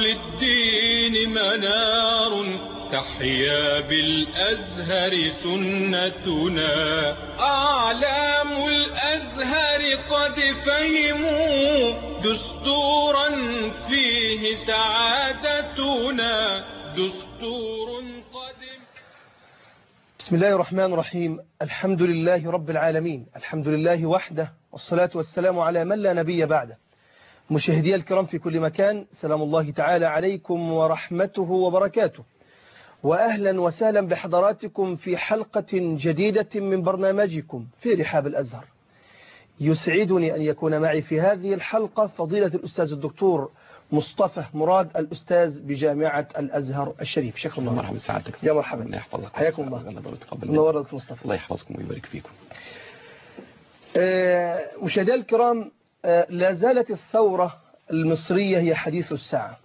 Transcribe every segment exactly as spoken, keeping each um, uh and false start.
للدين منار تحيا بالأزهر سنتنا. أعلام الأزهر قد فهموا دستورا فيه سعادتنا، دستور قدم. بسم الله الرحمن الرحيم. الحمد لله رب العالمين، الحمد لله وحده، والصلاة والسلام على من لا نبي بعده. مشاهدي الكرام في كل مكان، سلام الله تعالى عليكم ورحمته وبركاته، وأهلا وسهلا بحضراتكم في حلقة جديدة من برنامجكم في رحاب الأزهر. يسعدني أن يكون معي في هذه الحلقة فضيلة الأستاذ الدكتور مصطفى مراد، الأستاذ بجامعة الأزهر الشريف. شكرا الله. مرحبا سعادتك. يا مرحبا. الله يحفظك. حياكم الله. الله دكتور مصطفى. الله يحفظكم ويبارك فيكم. مشاهدينا الكرام، لا زالت الثورة المصرية هي حديث الساعة،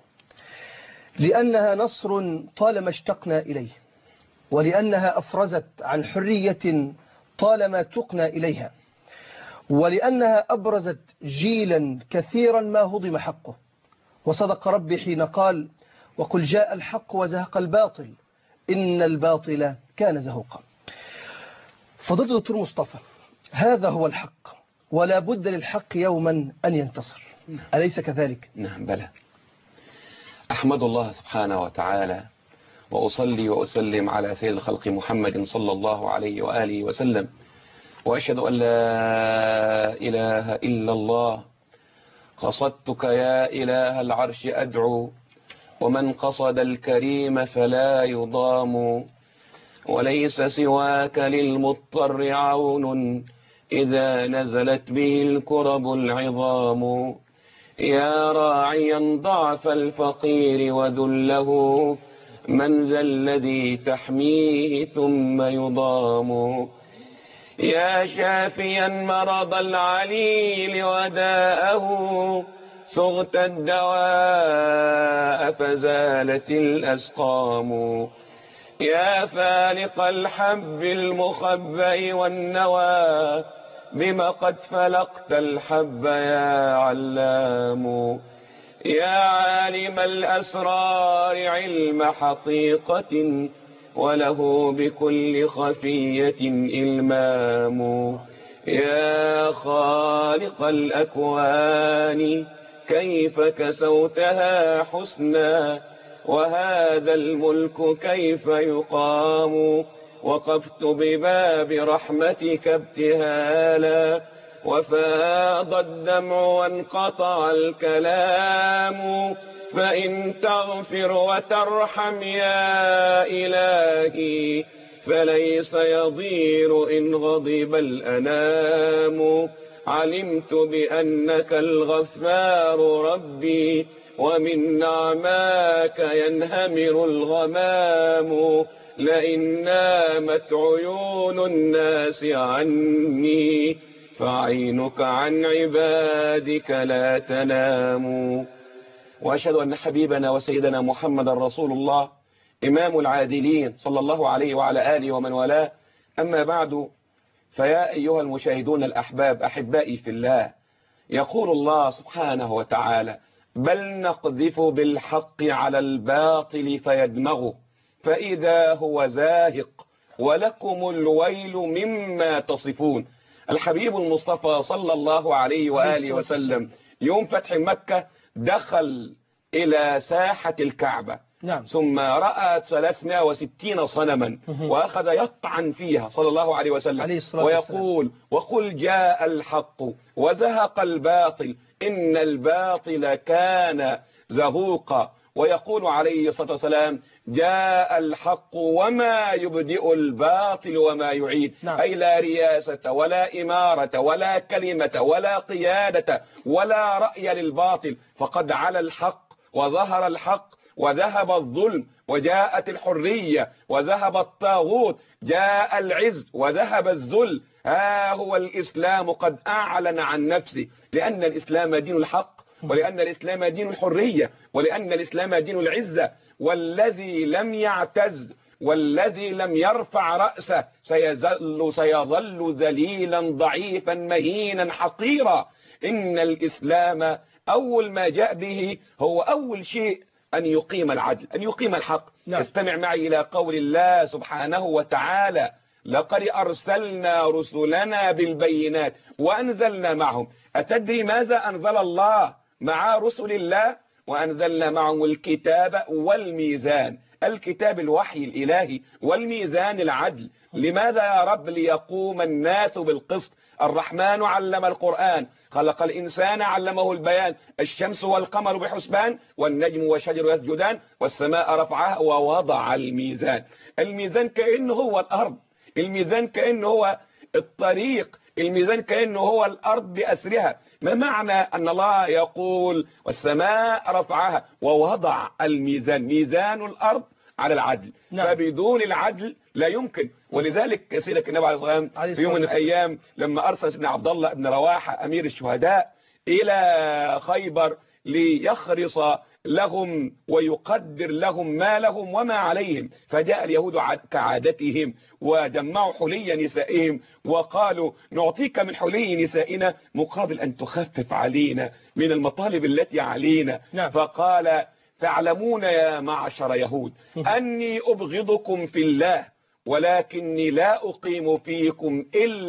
لأنها نصر طالما اشتقنا إليه، ولأنها أفرزت عن حرية طالما تقنا إليها، ولأنها أبرزت جيلا كثيرا ما هضم حقه. وصدق ربي حين قال: وقل جاء الحق وزهق الباطل إن الباطل كان زهوقا. فضيلة الدكتور مصطفى، هذا هو الحق، ولا بد للحق يوما أن ينتصر، أليس كذلك؟ نعم بلى. أحمد الله سبحانه وتعالى وأصلي وأسلم على سيد الخلق محمد صلى الله عليه وآله وسلم، وأشهد أن لا إله إلا الله. قصدتك يا إله العرش أدعو، ومن قصد الكريم فلا يضام، وليس سواك للمضطر عون إذا نزلت به الكرب العظام. يا راعيا ضعف الفقير وذله، من ذا الذي تحميه ثم يضام. يا شافيا مرض العليل وداءه، صغت الدواء فزالت الأسقام. يا فالق الحب المخبأ والنوى، بما قد فلقت الحب يا علام. يا عالم الأسرار علم حقيقة، وله بكل خفية إلمام. يا خالق الأكوان كيف كسوتها حسنا، وهذا الملك كيف يقام. وقفت بباب رحمتك ابتهالا، وفاض الدمع وانقطع الكلام. فإن تغفر وترحم يا إلهي، فليس يضير إن غضب الأنام. علمت بأنك الغفار ربي، ومن نعماك ينهمر الغمام. لئن نامت عيون الناس عني، فعينك عن عبادك لا تنام. وأشهد أن حبيبنا وسيدنا محمد رسول الله، إمام العادلين صلى الله عليه وعلى آله ومن والاه. أما بعد، فيا أيها المشاهدون الأحباب أحبائي في الله، يقول الله سبحانه وتعالى: بل نقذف بالحق على الباطل فيدمغه فإذا هو زاهق ولكم الويل مما تصفون. الحبيب المصطفى صلى الله عليه وآله وسلم يوم فتح مكة دخل إلى ساحة الكعبة، نعم. ثم رأى ثلاثمائة وستين صنما وأخذ يطعن فيها صلى الله عليه وسلم ويقول: وقل جاء الحق وزهق الباطل إن الباطل كان زهوقا. ويقول عليه الصلاة والسلام: جاء الحق وما يبدئ الباطل وما يعيد. نعم. أي لا رياسة ولا إمارة ولا كلمة ولا قيادة ولا رأي للباطل، فقد على الحق وظهر الحق وذهب الظلم وجاءت الحرية وذهب الطاغوت، جاء العز وذهب الذل. ها هو الإسلام قد أعلن عن نفسه، لأن الإسلام دين الحق، ولأن الإسلام دين الحرية، ولأن الإسلام دين العزة. والذي لم يعتز والذي لم يرفع رأسه سيظل, سيظل ذليلا ضعيفا مهينا حقيرا. إن الإسلام أول ما جاء به هو أول شيء أن يقيم العدل، أن يقيم الحق. نعم. استمع معي إلى قول الله سبحانه وتعالى: لقد أرسلنا رسلنا بالبينات وأنزلنا معهم. أتدري ماذا أنزل الله مع رسل الله؟ وأنزلنا معهم الكتاب والميزان. الكتاب الوحي الإلهي، والميزان العدل. لماذا يا رب؟ ليقوم الناس بالقسط. الرحمن علم القرآن، خلق الإنسان علمه البيان. الشمس والقمر بحسبان، والنجم والشجر يسجدان، والسماء رفعها ووضع الميزان. الميزان كأنه هو الأرض، الميزان كأنه هو الطريق، الميزان كأنه هو الأرض بأسرها. ما معنى أن الله يقول والسماء رفعها ووضع الميزان؟ ميزان الأرض على العدل. نعم. فبدون العدل لا يمكن. ولذلك سيدك النبي عليه الصلاة والسلام في يوم من الأيام لما أرسل سيدنا عبد الله بن رواحة أمير الشهداء إلى خيبر ليخرص لهم ويقدر لهم ما لهم وما عليهم، فجاء اليهود كعادتهم وجمعوا حلي نسائهم وقالوا: نعطيك من حلي نسائنا مقابل أن تخفف علينا من المطالب التي علينا. نعم. فقال: تعلمون يا معشر يهود أني أبغضكم في الله، ولكني لا أقيم فيكم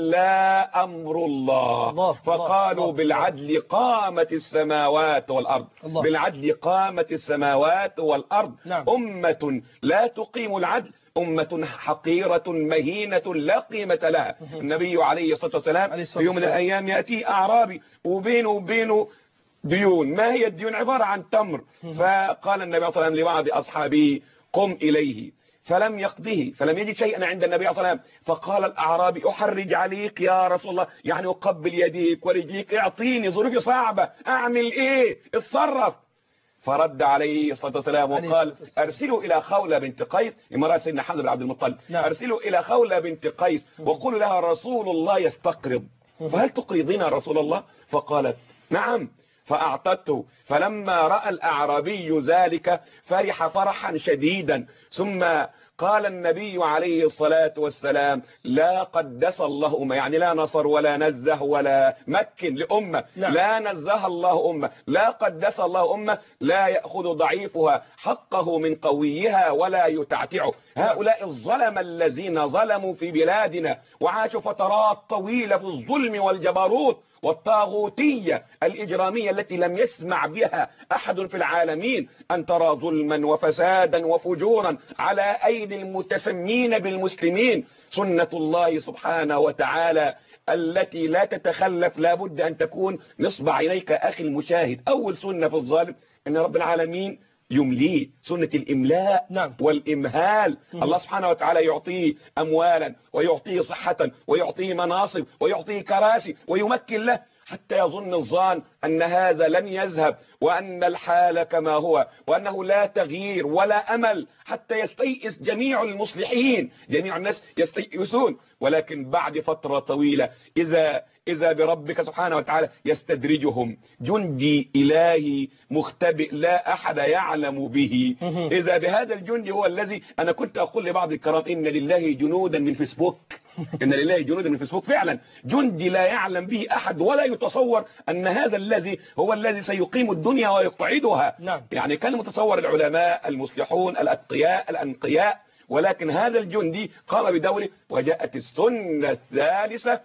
إلا أمر الله. الله فقالوا: الله بالعدل قامت السماوات والأرض. الله. بالعدل قامت السماوات والأرض. نعم. أمة لا تقيم العدل أمة حقيرة مهينة لا قيمة لها. النبي عليه الصلاة والسلام في يوم من الأيام يأتي أعرابي وبينه وبينه ديون. ما هي الديون؟ عبارة عن تمر. فقال النبي صلى الله عليه وسلم لبعض أصحابه: قم إليه. فلم يقضه، فلم يجد شيئا عند النبي صلى الله عليه وسلم. فقال الأعرابي: أحرج عليك يا رسول الله، يعني أقبل يديك ورجليك، اعطيني، ظروفي صعبة، أعمل إيه؟ اتصرف. فرد عليه الصلاة والسلام وقال: أرسلوا إلى خولة بنت قيس، امرأة سيدنا حمزة بن عبد المطلب. نعم. أرسلوا إلى خولة بنت قيس وقولوا لها: رسول الله يستقرض، فهل تقرضين يا رسول الله؟ فقالت: نعم. فأعطته. فلما رأى الأعرابي ذلك فرح فرحا شديدا. ثم قال النبي عليه الصلاة والسلام: لا قدس الله أمة، يعني لا نصر ولا نزه ولا مكن لأمة. نعم. لا نزه الله أمة، لا قدس الله أمة، لا يأخذ ضعيفها حقه من قويها ولا يتعتعه. هؤلاء الظلم الذين ظلموا في بلادنا وعاشوا فترات طويلة في الظلم والجبروت والطاغوتية الإجرامية التي لم يسمع بها أحد في العالمين، أن ترى ظلما وفسادا وفجورا على أيدي المتسمين بالمسلمين. سنة الله سبحانه وتعالى التي لا تتخلف لا بد أن تكون نصب عينيك أخي المشاهد. أول سنة في الظالم أن رب العالمين يمليه، سنة الإملاء. نعم. والإمهال. الله سبحانه وتعالى يعطيه أموالا ويعطيه صحة ويعطيه مناصب ويعطيه كراسي ويمكن له حتى يظن الظان أن هذا لن يذهب وأن الحال كما هو وأنه لا تغيير ولا أمل، حتى يستيئس جميع المصلحين، جميع الناس يستيئسون. ولكن بعد فترة طويلة إذا إذا بربك سبحانه وتعالى يستدرجهم جندي إلهي مختبئ لا أحد يعلم به. إذا بهذا الجندي هو الذي أنا كنت أقول لبعض الكرام: إن لله جنودا من فيسبوك. إن لله جنودا من فيسبوك. فعلا جندي لا يعلم به أحد ولا يتصور أن هذا الذي هو الذي سيقيم الدنيا ويقعدها. نعم. يعني كان متصور العلماء المصلحون الأتقياء الأنقياء، ولكن هذا الجندي قام بدوره. وجاءت السنة الثالثة: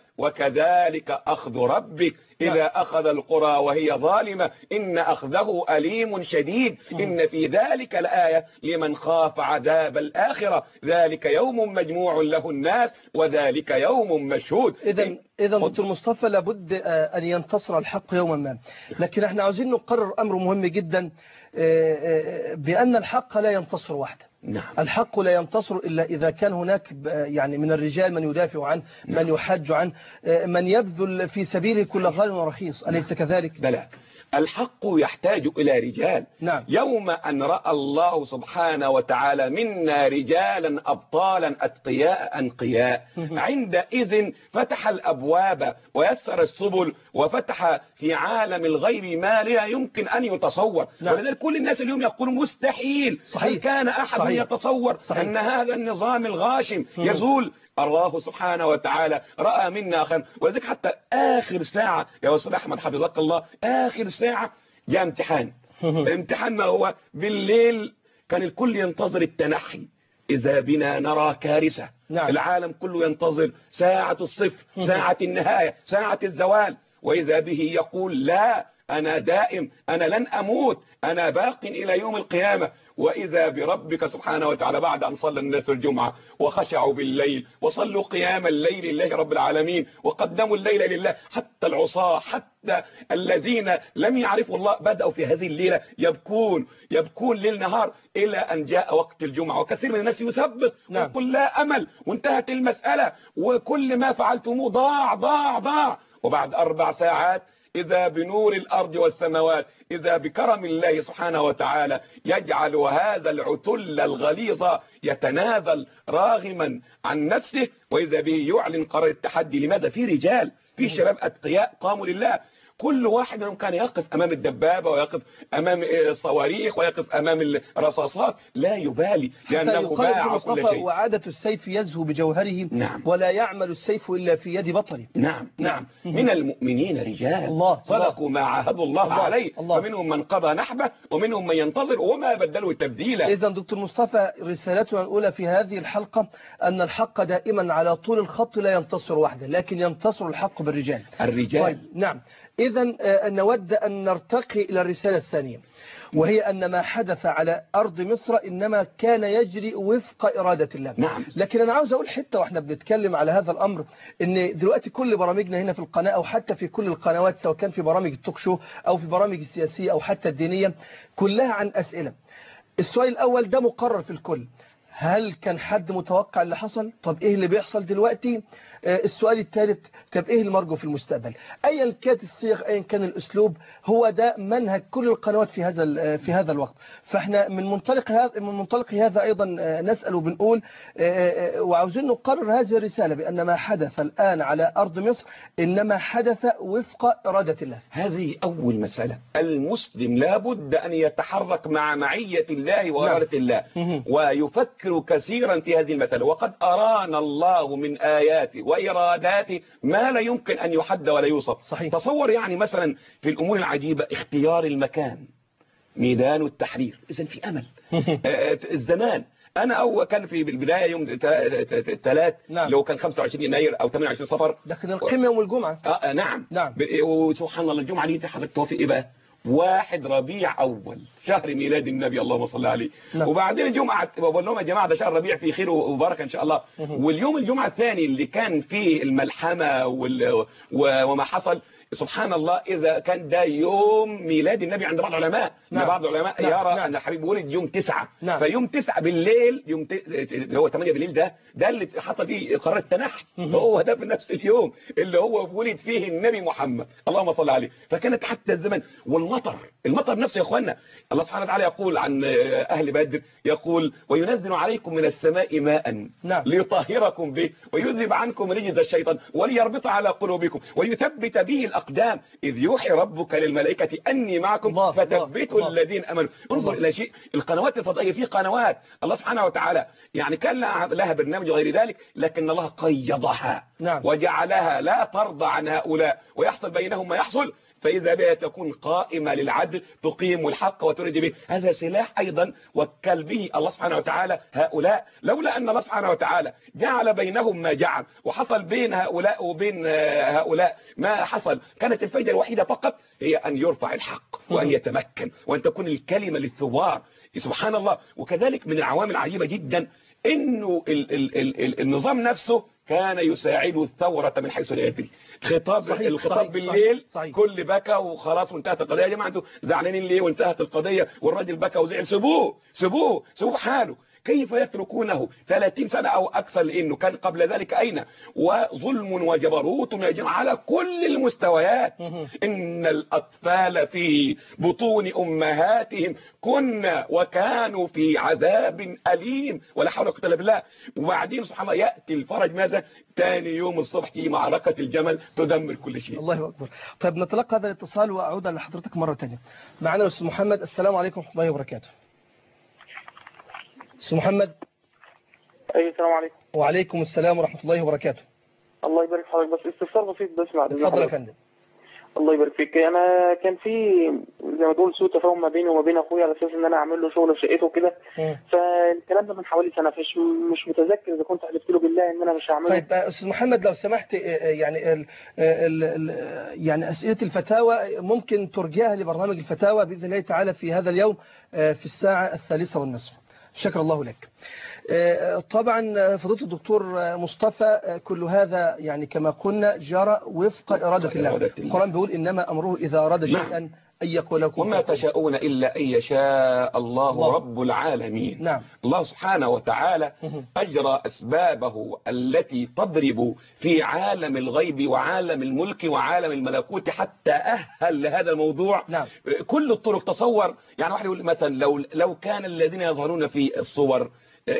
وكذلك أخذ ربك إذا أخذ القرى وهي ظالمة إن أخذه أليم شديد إن في ذلك لآية لمن خاف عذاب الآخرة ذلك يوم مجموع له الناس وذلك يوم مشهود. إذا إذا دكتور مصطفى لابد أن ينتصر الحق يوما ما، لكن احنا عاوزين نقرر أمر مهم جدا، بأن الحق لا ينتصر وحده. نعم. الحق لا ينتصر إلا إذا كان هناك يعني من الرجال من يدافع عنه، نعم. من يحج عنه، من يبذل في سبيله كل غال ورخيص. أليس كذلك؟ بلى، الحق يحتاج إلى رجال. نعم. يوم أن رأى الله سبحانه وتعالى منا رجالا أبطالا أتقياء أنقياء، عندئذ فتح الأبواب ويسر السبل وفتح في عالم الغيب ما لا يمكن أن يتصور. نعم. ولذلك كل الناس اليوم يقولون مستحيل. صحيح. هل كان أحد صحيح. يتصور صحيح. أن هذا النظام الغاشم يزول؟ الله سبحانه وتعالى رأى منا خير. ولذلك حتى آخر ساعة يا أستاذ أحمد حفظك الله، آخر ساعة جاء امتحان امتحاننا هو بالليل كان الكل ينتظر التنحي، إذا بنا نرى كارثة. نعم. العالم كله ينتظر ساعة الصفر، ساعة النهاية، ساعة الزوال، وإذا به يقول لا، أنا دائم، أنا لن أموت، أنا باق إلى يوم القيامة. وإذا بربك سبحانه وتعالى بعد أن صلى الناس الجمعة وخشعوا بالليل وصلوا قيام الليل لله رب العالمين وقدموا الليل لله، حتى العصاة حتى الذين لم يعرفوا الله بدأوا في هذه الليلة يبكون يبكون ليل نهار إلى أن جاء وقت الجمعة. وكثير من الناس يثبت نعم. ويقول لا أمل وانتهت المسألة وكل ما فعلتموه ضاع ضاع ضاع. وبعد أربع ساعات إذا بنور الأرض والسماوات، إذا بكرم الله سبحانه وتعالى يجعل هذا العتل الغليظ يتنازل راغما عن نفسه، وإذا به يعلن قرار التحدي. لماذا؟ في رجال، في شباب أتقياء قاموا لله، كل واحد منهم كان يقف أمام الدبابة ويقف أمام الصواريخ ويقف أمام الرصاصات لا يبالي، لأنه باع كل شيء. وعادة السيف يزهو بجوهره. نعم. ولا يعمل السيف إلا في يد بطله. نعم نعم. من المؤمنين رجال الله صدقوا ما عاهدوا الله, الله عليه، الله. فمنهم من قضى نحبه ومنهم من ينتظر وما بدلوا تبديلا. إذن دكتور مصطفى، رسالتنا الأولى في هذه الحلقة أن الحق دائما على طول الخط لا ينتصر وحده، لكن ينتصر الحق بالرجال. الرجال. طيب. نعم. إذن نود أن نرتقي إلى الرسالة الثانية، وهي أن ما حدث على أرض مصر إنما كان يجري وفق إرادة الله. نعم. لكن أنا عاوز أقول حتة وإحنا بنتكلم على هذا الأمر، إن دلوقتي كل برامجنا هنا في القناة أو حتى في كل القنوات، سواء كان في برامج التوك شو أو في برامج السياسية أو حتى الدينية، كلها عن أسئلة. السؤال الأول ده مقرر في الكل، هل كان حد متوقع اللي حصل؟ طب إيه اللي بيحصل دلوقتي؟ السؤال الثالث، طب إيه المرجو في المستقبل؟ أيا كانت الصيغ، أيا كان الأسلوب، هو ده منهج كل القنوات في هذا في هذا الوقت. فإحنا من منطلق هذا من منطلق هذا أيضا نسأل وبنقول وعاوزين نقرر هذه الرسالة بأن ما حدث الآن على أرض مصر إنما حدث وفق إرادة الله. هذه أول مسألة. المسلم لابد أن يتحرك مع معية الله وإرادة الله ويفكر كثيرا في هذه المسألة. وقد أرانا الله من آياته وإراداته ما لا يمكن أن يحد ولا يوصف. صحيح. تصور يعني مثلا في الأمور العجيبة اختيار المكان، ميدان التحرير، إذن في أمل. الزمان، أنا أول كان في البداية يوم الثلاث، نعم. لو كان خمسة وعشرين يناير أو ثمانية وعشرين صفر، لكن القمة يوم الجمعة. آه نعم نعم. وسبحان الله الجمعة دي حضرتك توافق إيه بقى؟ واحد ربيع أول، شهر ميلاد النبي اللهم صل عليه. نعم. وبعدين الجمعة بقول لهم يا جماعة ده شهر ربيع فيه خير وبركة إن شاء الله. واليوم الجمعة الثاني اللي كان فيه الملحمة وال... وما حصل، سبحان الله، إذا كان ده يوم ميلاد النبي عند بعض العلماء. نعم. بعض العلماء نعم. يرى نعم. أن حبيب ولد يوم تسعة. نعم. فيوم تسعة بالليل، يوم ت... اللي هو ثمانية بالليل، ده ده اللي حصل فيه قرار التنحي. هو ده في نفس اليوم اللي هو ولد فيه النبي محمد اللهم صل عليه. فكانت حتى الزمن والمطر، المطر نفسه يا اخوانا، الله سبحانه وتعالى يقول عن أهل بدر، يقول وينزل عليكم من السماء ماء. نعم. ليطهركم به ويذهب عنكم رجز الشيطان وليربط على قلوبكم ويثبت به الأقدام إذ يوحي ربك للملائكة أني معكم الله فثبتوا الله الذين أمنوا. انظر إلى شيء، القنوات الفضائية في قنوات الله سبحانه وتعالى يعني كان لها برنامج غير ذلك، لكن الله قيضها. نعم. وجعلها لا ترضى عن هؤلاء ويحصل بينهم ما يحصل، فإذا بها تكون قائمة للعدل تقيم الحق وترد به. هذا سلاح أيضا وكل به الله سبحانه وتعالى هؤلاء، لولا أن الله سبحانه وتعالى جعل بينهم ما جعل وحصل بين هؤلاء وبين هؤلاء ما حصل، كانت الفائدة الوحيدة فقط هي أن يرفع الحق وأن يتمكن وأن تكون الكلمة للثوار. سبحان الله. وكذلك من العوامل العجيبة جدا إنه ال ال ال ال النظام نفسه كان يساعد الثورة من حيث لا يدري. خطاب صحيح الخطاب صحيح بالليل صحيح. كل بكى وخلاص وانتهت القضية. يا جماعة انتوا زعلانين ليه وانتهت القضية والراجل بكى وزعل؟ سيبوه سيبوه سيبوه حاله. كيف يتركونه ثلاثين سنة أو أكثر؟ لأنه كان قبل ذلك أين وظلم وجبروت على كل المستويات. إن الأطفال في بطون أمهاتهم كنا وكانوا في عذاب أليم ولا حول ولا قوة إلا بالله. وبعدين سبحان الله يأتي الفرج ماذا؟ ثاني يوم الصبح في معركة الجمل تدمر كل شيء. الله أكبر. طيب نتلقى هذا الاتصال وأعود لحضرتك مرة ثانية. معنا الأستاذ محمد. السلام عليكم ورحمة الله وبركاته. أستاذ محمد. أي السلام عليكم. وعليكم السلام ورحمة الله وبركاته. الله يبارك في حضرتك. بس استفسار بسيط بس معلش. اتفضل يا فندم. الله يبارك فيك. انا كان في زي ما تقول سوء تفاهم ما بيني وما بين اخويا على اساس ان انا اعمل له شغل في شقته وكده. فالكلام ده من حوالي سنه، فمش مش متذكر اذا كنت حلفت له بالله ان انا مش هعمله. طيب استاذ محمد لو سمحت، يعني ال ال ال يعني اسئله الفتاوى ممكن ترجعها لبرنامج الفتاوى باذن الله تعالى في هذا اليوم في الساعه الثالثه والنصف. شكر الله لك. طبعا فضيلة الدكتور مصطفى، كل هذا يعني كما قلنا جرى وفق إرادة الله. القرآن بيقول إنما أمره إذا أراد شيئا أن يقول لكم وما تشاءون إلا أن يشاء الله, الله رب العالمين. نعم. الله سبحانه وتعالى أجرى أسبابه التي تضرب في عالم الغيب وعالم الملك وعالم الملكوت حتى أهل لهذا الموضوع. نعم. كل الطرق. تصور يعني واحد يقول مثلا لو لو كان الذين يظهرون في الصور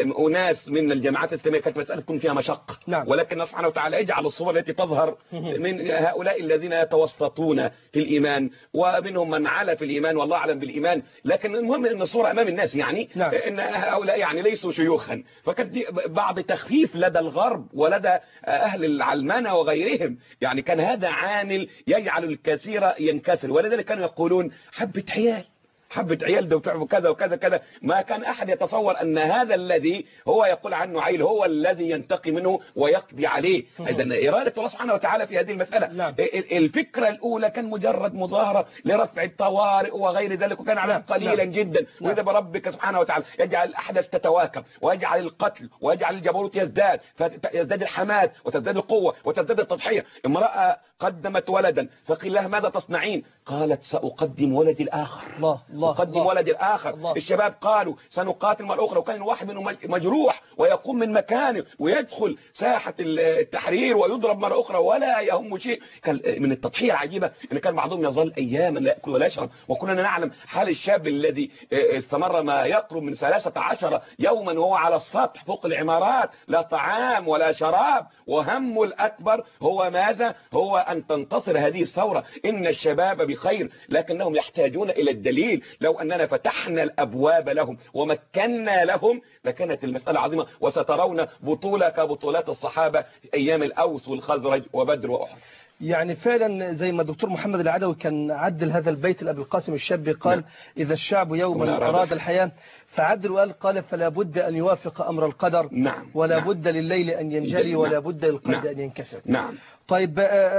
أناس من الجماعات الإسلامية كانت مسألة تكون فيها مشقة. نعم. ولكن الله سبحانه وتعالى يجعل الصور التي تظهر من هؤلاء الذين يتوسطون في الإيمان ومنهم من علا في الإيمان والله أعلم بالإيمان، لكن المهم أن الصورة أمام الناس يعني. نعم. أن هؤلاء يعني ليسوا شيوخا، فكانت دي بعض تخفيف لدى الغرب ولدى أهل العلمانة وغيرهم، يعني كان هذا عامل يجعل الكثير ينكسر. ولذلك كانوا يقولون حبة عيال حبة عيال ده وتعبوا كذا وكذا كذا. ما كان أحد يتصور أن هذا الذي هو يقول عنه عيل هو الذي ينتقي منه ويقضي عليه. إذن إرادة الله سبحانه وتعالى في هذه المسألة. نعم. الفكرة الأولى كان مجرد مظاهرة لرفع الطوارئ وغير ذلك، وكان عدد قليلا نعم. جدا. نعم. وإذا بربك سبحانه وتعالى يجعل الأحداث تتواكب ويجعل القتل ويجعل الجبروت يزداد، فيزداد الحماس وتزداد القوة وتزداد التضحية. امرأة قدمت ولدا فقيل لها ماذا تصنعين؟ قالت سأقدم ولدي الآخر. الله الله أقدم ولدي الآخر. الله. الشباب قالوا سنقاتل مرة أخرى، وكان الواحد منهم مجروح ويقوم من مكانه ويدخل ساحة التحرير ويضرب مرة أخرى ولا يهم شيء. كان من التضحية العجيبة أن كان بعضهم يظل أياما لا يأكل ولا يشرب، وكنا نعلم حال الشاب الذي استمر ما يقرب من ثلاثة عشر يوما وهو على السطح فوق العمارات، لا طعام ولا شراب، وهمه الأكبر هو ماذا؟ هو أن تنتصر هذه الثورة. إن الشباب بخير لكنهم يحتاجون إلى الدليل. لو أننا فتحنا الأبواب لهم ومكنا لهم لكانت المسألة عظيمة، وسترون بطولة كبطولات الصحابة أيام الأوس والخزرج وبدر وأحد. يعني فعلا زي ما الدكتور محمد العدوي كان عدل هذا البيت لأبي القاسم الشابي، قال نعم. إذا الشعب يوما أراد الحياة فعدل وقال قال فلا بد أن يوافق أمر القدر. نعم. ولا نعم. بد لليل أن ينجلي. نعم. ولا بد للقلب نعم. أن ينكسر. نعم. طيب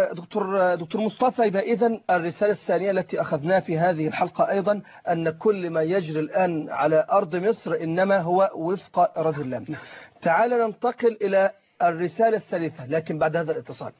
دكتور دكتور مصطفى، يبقى إذن الرسالة الثانية التي أخذناها في هذه الحلقة أيضا أن كل ما يجري الآن على أرض مصر إنما هو وفق إرادة الله. تعال ننتقل إلى الرسالة الثالثة لكن بعد هذا الاتصال.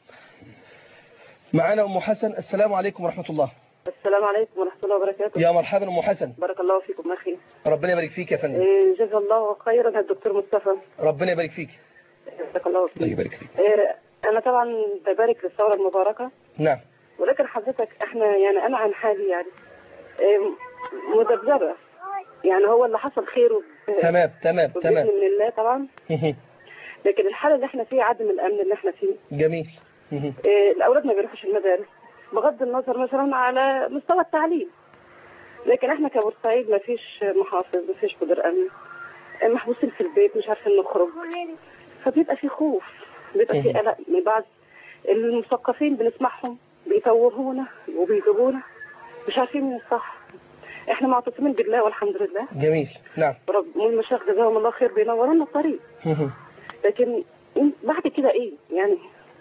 معنا أم حسن. السلام عليكم ورحمة الله. السلام عليكم ورحمة الله وبركاته. يا مرحبا أم حسن. بارك الله فيكم أخي. ربنا يبارك فيك يا فندم. إيه جزا الله خيرا الدكتور مصطفى. ربنا يبارك فيك. بارك الله فيك. الله يبارك فيك. إيه أنا طبعا ببارك للثورة المباركة. نعم. ولكن حضرتك احنا يعني أنا عن حالي يعني إيه مذبذبة، يعني هو اللي حصل خيره. تمام تمام تمام. بإذن الله طبعا. لكن الحالة اللي احنا فيه عدم الأمن اللي احنا فيه. جميل. إيه الأولاد ما بيروحوش المدارس بغض النظر مثلا على مستوى التعليم، لكن احنا كبورسعيد ما فيش محافظ، ما فيش مدير امن، محبوسين في البيت مش عارفين نخرج، فبيبقى في خوف، بيبقى في قلق من بعض المثقفين بنسمعهم بيتوهونا وبيجيبونا مش عارفين من الصح. احنا معتصمين بالله والحمد لله. جميل. نعم. رب المشايخ جزاهم الله خير بينوروا لنا الطريق. لكن بعد كده ايه يعني؟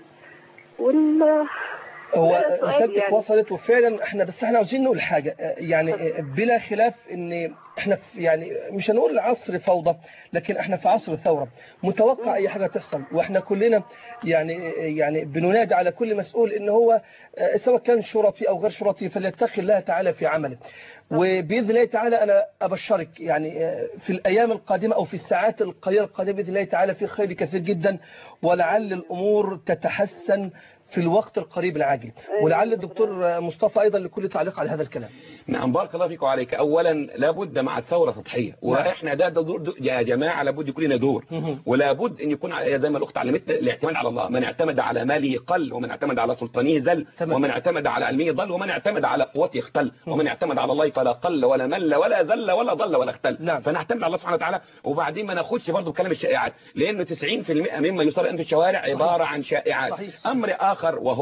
وال هو رسالتك يعني وصلت وفعلا احنا بس احنا عاوزين نقول حاجة يعني بلا خلاف ان احنا في يعني مش هنقول عصر فوضى لكن احنا في عصر ثورة، متوقع اي حاجة تحصل، واحنا كلنا يعني يعني بننادي على كل مسؤول ان هو سواء كان شرطي او غير شرطي فليتقي الله تعالى في عمله. وبإذن الله تعالى أنا أبشرك يعني في الأيام القادمة أو في الساعات القليلة القادمة بإذن الله تعالى في خير كثير جدا، ولعل الأمور تتحسن في الوقت القريب العاجل. ولعل الدكتور مصطفى أيضا لكل تعليق على هذا الكلام. نعم بارك الله فيك وعليك. أولا لابد مع الثورة تضحية، وإحنا ده, ده دور يا جماعة، لابد يكون لنا دور، ولابد أن يكون زي ما الأخت علمتنا الاعتماد على الله. من اعتمد على ماله قل، ومن اعتمد على سلطانه زل، ومن اعتمد على علمه ضل، ومن اعتمد على قوته اختل، ومن اعتمد على الله فلا قل ولا مل ولا زل ولا ضل ولا اختل. نعم. فنعتمد على الله سبحانه وتعالى، وبعدين ما ناخدش برضه كلام الشائعات، لأنه تسعين بالمئة مما يصير في الشوارع عبارة عن شائعات. صحيح. أمر آخر وهو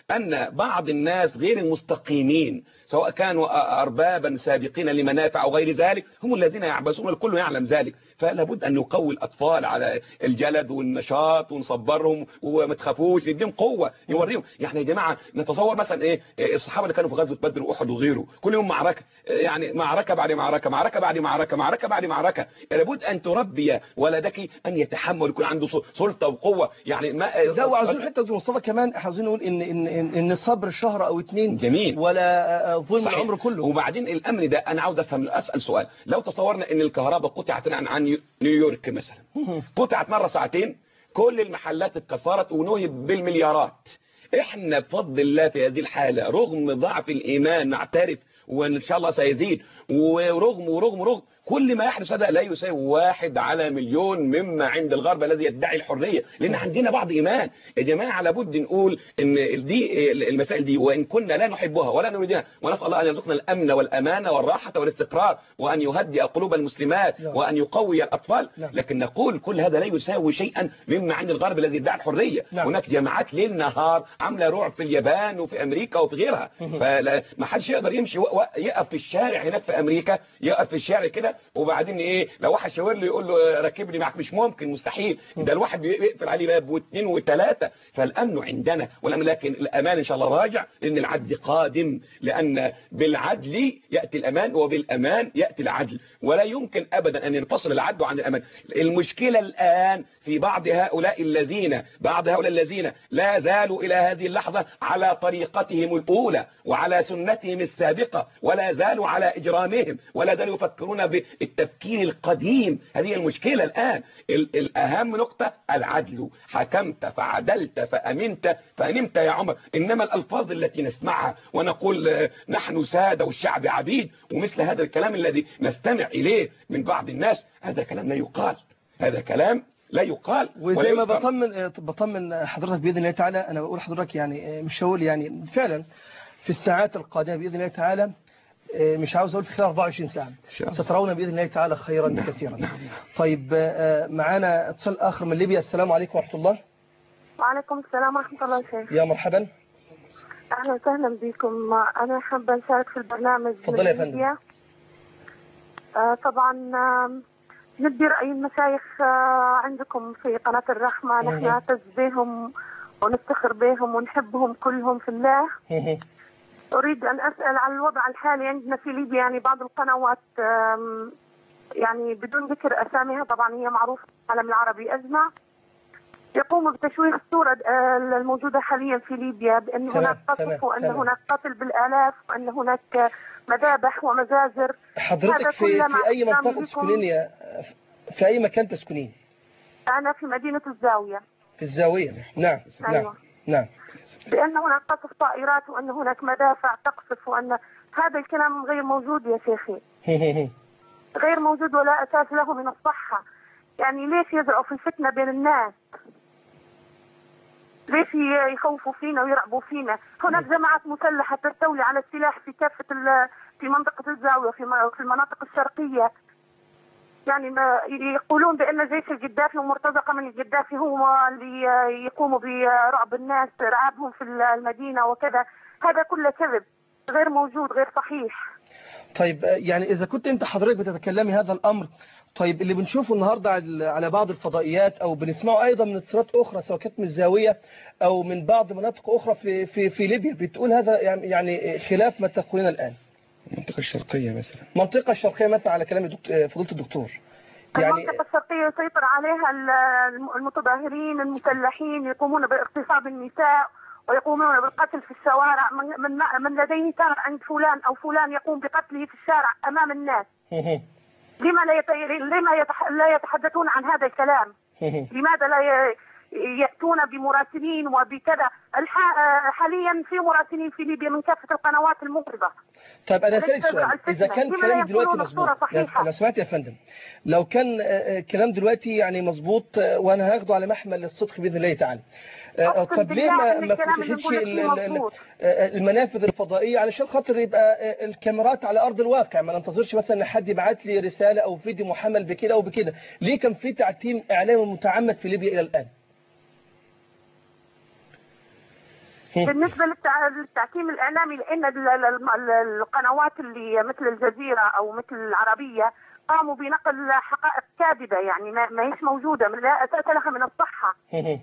أن بعض الناس غير المستقيمين سواء كانوا أربابا سابقين لمنافع أو غير ذلك هم الذين يعبثون، الكل يعلم ذلك. فلا بد أن نقوي الأطفال على الجلد والنشاط ونصبرهم وما تخافوش، نديهم قوة، نوريهم. يعني يا جماعة نتصور مثلا إيه الصحابة اللي كانوا في غزوة بدر وأحد وغيره، كل يوم معركة، يعني معركة بعد معركة، معركة بعد معركة، معركة بعد معركة. لابد أن تربي ولدك أن يتحمل، يكون عنده سلطة وقوة. يعني ما لا، وعاوزين حتى دكتور مصطفى كمان عاوزين نقول ان ان ان ان الصبر شهر او اتنين جميل، ولا ظلم صحيح. العمر كله. وبعدين الامن ده انا عاوز افهم، اسال سؤال، لو تصورنا ان الكهرباء قطعت عن عن نيويورك مثلا، قطعت مره ساعتين، كل المحلات اتكسرت ونهب بالمليارات، احنا بفضل الله في هذه الحاله رغم ضعف الايمان نعترف وان شاء الله سيزيد، ورغم ورغم ورغم كل ما يحدث هذا لا يساوي واحد على مليون مما عند الغرب الذي يدعي الحرية، لأن عندنا بعض إيمان. يا جماعة لابد نقول إن دي المسائل دي وإن كنا لا نحبها ولا نريدها، ونسأل الله أن يرزقنا الأمن والأمانة والراحة والاستقرار، وأن يهدئ قلوب المسلمات وأن يقوي الأطفال، لكن نقول كل هذا لا يساوي شيئا مما عند الغرب الذي يدعي الحرية. هناك جماعات ليل نهار عاملة رعب في اليابان وفي أمريكا وفي غيرها، فما حدش يقدر يمشي يقف في الشارع هناك في أمريكا، يقف في الشارع كده وبعدين ايه لو واحد شاور له يقول له ركبني معك، مش ممكن، مستحيل. ده الواحد بيقفل عليه باب واثنين وثلاثه. فالامن عندنا والامن، لكن الامان ان شاء الله راجع، لان العدل قادم، لان بالعدل ياتي الامان وبالامان ياتي العدل، ولا يمكن ابدا ان ينفصل العدل عن الامان. المشكله الان في بعض هؤلاء الذين بعض هؤلاء الذين لا زالوا الى هذه اللحظه على طريقتهم الاولى وعلى سنتهم السابقه، ولا زالوا على اجرامهم، ولا زالوا يفكرون بالتفكير القديم. هذه المشكلة الآن. الأهم نقطة العدل، حكمت فعدلت فأمنت فأنمت يا عمر. إنما الألفاظ التي نسمعها ونقول نحن سادة والشعب عبيد، ومثل هذا الكلام الذي نستمع إليه من بعض الناس، هذا كلام لا يقال، هذا كلام لا يقال. وزي ما بطمن بطمن حضرتك بإذن الله تعالى، أنا بقول حضرتك يعني مش هقول يعني فعلا في الساعات القادمة بإذن الله تعالى، مش عاوز أقول في خلال أربعة وعشرين ساعة سترون بإذن الله تعالى خيرا نعم. كثيرا. طيب معانا اتصال آخر من ليبيا. السلام عليكم ورحمة الله. وعليكم السلام ورحمة الله وبركاته. يا مرحبا. أهلا وسهلا بكم. أنا حابة نشارك في البرنامج. تفضل يا فندم. آه طبعا ندي رأي المشايخ آه عندكم في قناة الرحمة، نحن نعتز بهم ونفتخر بهم ونحبهم كلهم في الله. أريد أن أسأل عن الوضع الحالي عندنا في ليبيا. يعني بعض القنوات يعني بدون ذكر أساميها، طبعا هي معروفة في العالم العربي أجمع، يقوموا بتشويه الصورة الموجودة حاليا في ليبيا، بأن هناك قصف وأن هناك قتل بالآلاف وأن هناك مذابح ومجازر. حضرتك في, في أي منطقة تسكنين يا في أي مكان تسكنين؟ أنا في مدينة الزاوية. في الزاوية. نعم. أيوة. نعم. نعم. بأن هناك قصف طائرات وأن هناك مدافع تقصف، وأن هذا الكلام غير موجود يا شيخي. غير موجود ولا أساس له من الصحة. يعني ليش يزرعوا في الفتنة بين الناس؟ ليش يخوفوا فينا ويرعبوا فينا؟ هناك جماعات مسلحة تستولي على السلاح في كافة في منطقة الزاوية، في المناطق الشرقية. يعني ما يقولون بأن جيش القذافي ومرتزقة من القذافي هو اللي يقوموا برعب الناس، رعبهم في المدينة وكذا. هذا كله كذب، غير موجود، غير صحيح. طيب يعني إذا كنت أنت حضرتك بتتكلمي هذا الأمر، طيب اللي بنشوفه النهاردة على بعض الفضائيات أو بنسمعه أيضا من اتصالات أخرى سواء كانت من الزاوية أو من بعض مناطق أخرى في في في ليبيا، بتقول هذا يعني خلاف ما تقولين الآن. المنطقة الشرقية مثلا. المنطقة الشرقية مثلا على كلام فضيلة الدكتور. يعني المنطقة الشرقية يسيطر عليها المتظاهرين المسلحين، يقومون باغتصاب النساء ويقومون بالقتل في الشوارع. من من لديه ثار عند فلان أو فلان يقوم بقتله في الشارع أمام الناس. لما لا يت... لما يتح... لا يتحدثون عن هذا الكلام؟ لماذا لا ي... يأتون بمراسلين وبكذا؟ الح... حاليا في مراسلين في ليبيا من كافة القنوات المغرضة. طيب أنا أسألك سؤال، إذا كان كلام دلوقتي مظبوط، أنا سمعت يا فندم، لو كان كلام دلوقتي يعني مظبوط وأنا هاخده على محمل الصدق بإذن الله تعالى، طب ليه ما ما فتحتش المنافذ الفضائية علشان خاطر يبقى الكاميرات على أرض الواقع، ما ننتظرش مثلا ان حد يبعت لي رسالة أو فيديو محمل بكده أو بكده؟ ليه كان في تعتيم إعلامي متعمد في ليبيا إلى الآن؟ بالنسبة للتع- للتعتيم الإعلامي، لأن ال- ال- ال- القنوات اللي مثل الجزيرة أو مثل العربية قاموا بنقل حقائق كاذبة، يعني ما, ما هيش موجودة، لا أساس لها من الصحة.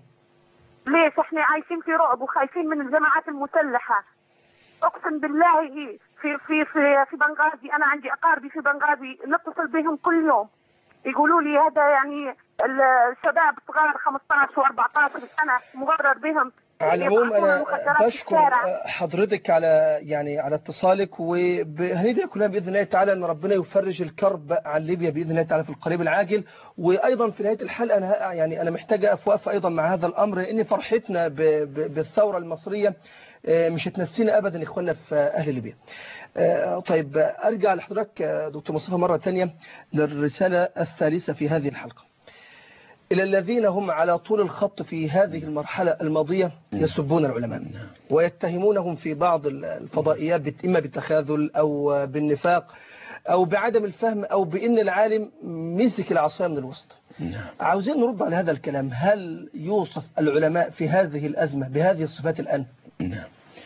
ليش احنا عايشين في رعب وخايفين من الجماعات المسلحة؟ اقسم بالله في في في في بنغازي، انا عندي اقاربي في بنغازي نتصل بهم كل يوم يقولوا لي هذا يعني الشباب صغار خمسة عشر و14 سنة مغرر بهم. على العموم يطعمون انا المخدرات في بشكر الشارع. حضرتك على يعني على اتصالك، وهندعي كلنا باذن الله تعالى ان ربنا يفرج الكرب عن ليبيا باذن الله تعالى في القريب العاجل. وايضا في نهايه الحلقه انا يعني انا محتاجه افواف ايضا مع هذا الامر، لان فرحتنا ب- ب- بالثوره المصريه مش هتنسينا ابدا اخواننا في اهل ليبيا. طيب ارجع لحضرتك دكتور مصطفى مره ثانيه للرساله الثالثه في هذه الحلقه، إلى الذين هم على طول الخط في هذه المرحلة الماضية يسبون العلماء ويتهمونهم في بعض الفضائيات إما بالتخاذل أو بالنفاق أو بعدم الفهم أو بأن العالم مسك العصاية من الوسط. عاوزين نرد على هذا الكلام، هل يوصف العلماء في هذه الأزمة بهذه الصفات الآن؟ نعم.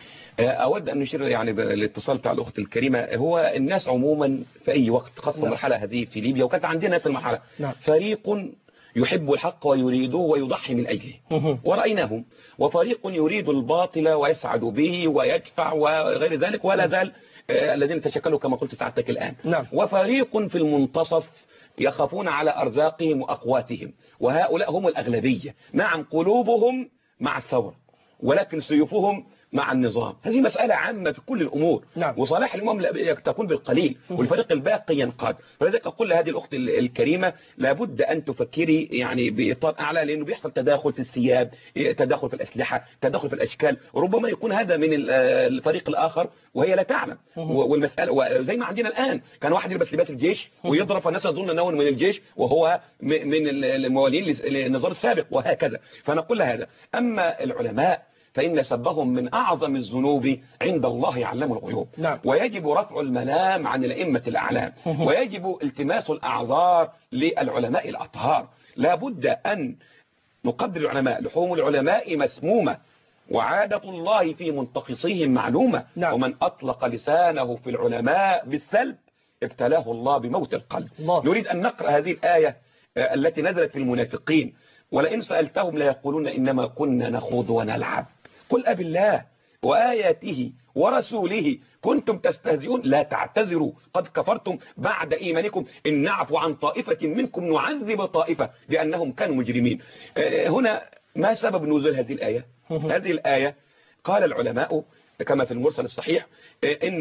أود أن نشير يعني بالاتصال بتاع الأخت الكريمة، هو الناس عموما في أي وقت خاصة نعم. المرحلة هذه في ليبيا وكانت عندنا نفس المرحلة، نعم. فريق يحب الحق ويريده ويضحي من أجله ورأيناهم، وفريق يريد الباطل ويسعد به ويدفع وغير ذلك، ولا زال آه الذين تشكلوا كما قلت سعادتك الآن. نعم. وفريق في المنتصف يخافون على أرزاقهم وأقواتهم، وهؤلاء هم الأغلبية. نعم قلوبهم مع الثورة ولكن سيوفهم مع النظام. هذه مسألة عامة في كل الأمور. نعم. وصلاح الأمم تكون بالقليل والفريق الباقي ينقاد. فلذلك أقول لهذه الأخت الكريمة لابد أن تفكري يعني بإطار أعلى، لأنه بيحصل تداخل في الثياب، تداخل في الأسلحة، تداخل في الأشكال، ربما يكون هذا من الفريق الآخر وهي لا تعلم. والمسألة وزي ما عندنا الآن كان واحد يلبس لباس الجيش ويضرب فالناس يظن أنه من الجيش وهو من الموالين للنظام السابق وهكذا. فنقول هذا. أما العلماء فإن سبهم من أعظم الذنوب عند الله يعلم الغيوب. نعم. ويجب رفع الملام عن الأئمة الأعلام ويجب التماس الأعذار للعلماء الأطهار. لا بد أن نقدر العلماء، لحوم العلماء مسمومة وعادة الله في منتقصيهم معلومة. نعم. ومن أطلق لسانه في العلماء بالسلب ابتلاه الله بموت القلب. الله. نريد أن نقرأ هذه الآية التي نزلت في المنافقين، ولئن سألتهم ليقولون إنما كنا نخوض ونلعب قل أب الله وآياته ورسوله كنتم تستهزئون لا تعتذروا قد كفرتم بعد إيمانكم إن نعفو عن طائفة منكم نعذب طائفة لأنهم كانوا مجرمين. هنا ما سبب نزول هذه الآية؟ هذه الآية قال العلماء كما في المرسل الصحيح إن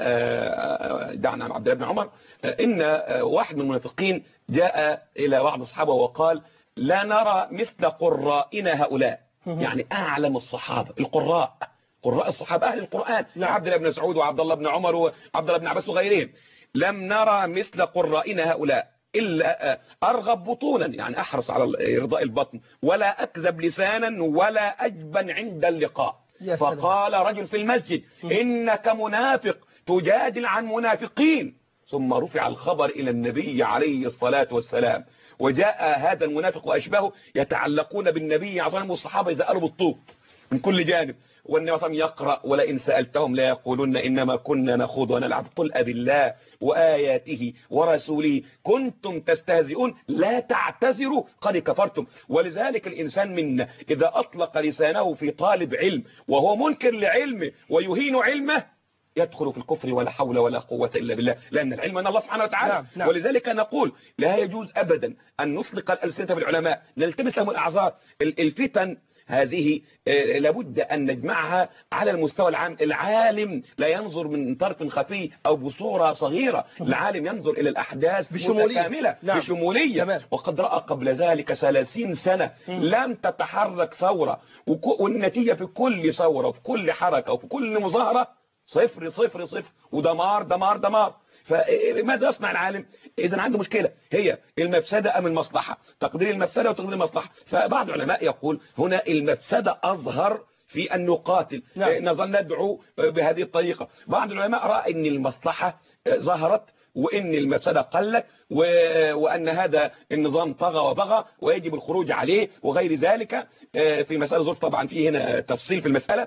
دعنا عن عبد الله بن عمر إن واحد من المنافقين جاء إلى بعض الصحابة وقال لا نرى مثل قرائنا هؤلاء، يعني أعلم الصحابة القراء، قراء الصحابة أهل القرآن، عبد الله بن مسعود وعبد الله بن عمر وعبد الله بن عباس وغيرهم، لم نرى مثل قرائنا هؤلاء إلا أرغب بطونا، يعني أحرص على إرضاء البطن، ولا أكذب لسانا ولا أجبن عند اللقاء. فقال رجل في المسجد إنك منافق تجادل عن منافقين، ثم رفع الخبر إلى النبي عليه الصلاة والسلام، وجاء هذا المنافق وأشباهه يتعلقون بالنبي عليه الصلاة والسلام والصحابة إذا قالوا بالطوب من كل جانب، والنبي صلى الله عليه وسلم يقرأ ولئن سألتهم لا يقولون إنما كنا نخوض ونلعب قل أبي الله وآياته ورسوله كنتم تستهزئون لا تعتذروا قد كفرتم. ولذلك الإنسان منا إذا أطلق لسانه في طالب علم وهو منكر لعلمه ويهين علمه يدخل في الكفر ولا حول ولا قوة إلا بالله، لأن العلم من الله سبحانه وتعالى. نعم. نعم. ولذلك نقول لا يجوز أبدا أن نطلق الألسنة بالعلماء، نلتمس لهم الأعذار. الفتن هذه لابد أن نجمعها على المستوى العام. العالم لا ينظر من طرف خفي أو بصورة صغيرة، العالم ينظر إلى الأحداث بشمولية. نعم. بشمولية. نعم. وقد رأى قبل ذلك ثلاثين سنة لم تتحرك ثورة، والنتيجة في كل ثورة وفي كل حركة وفي كل مظاهرة صفر صفر صفر ودمار دمار دمار. فماذا يصنع العالم؟ إذا عنده مشكلة هي المفسدة أم المصلحة، تقدير المفسدة وتقدير المصلحة. فبعض العلماء يقول هنا المفسدة أظهر في أن نقاتل. نعم. نظل ندعو بهذه الطريقة. بعض العلماء رأى أن المصلحة ظهرت وإن المفسدة قلت وأن هذا النظام طغى وبغى ويجب الخروج عليه وغير ذلك. في مسألة ظروف طبعا فيه هنا تفصيل في المسألة.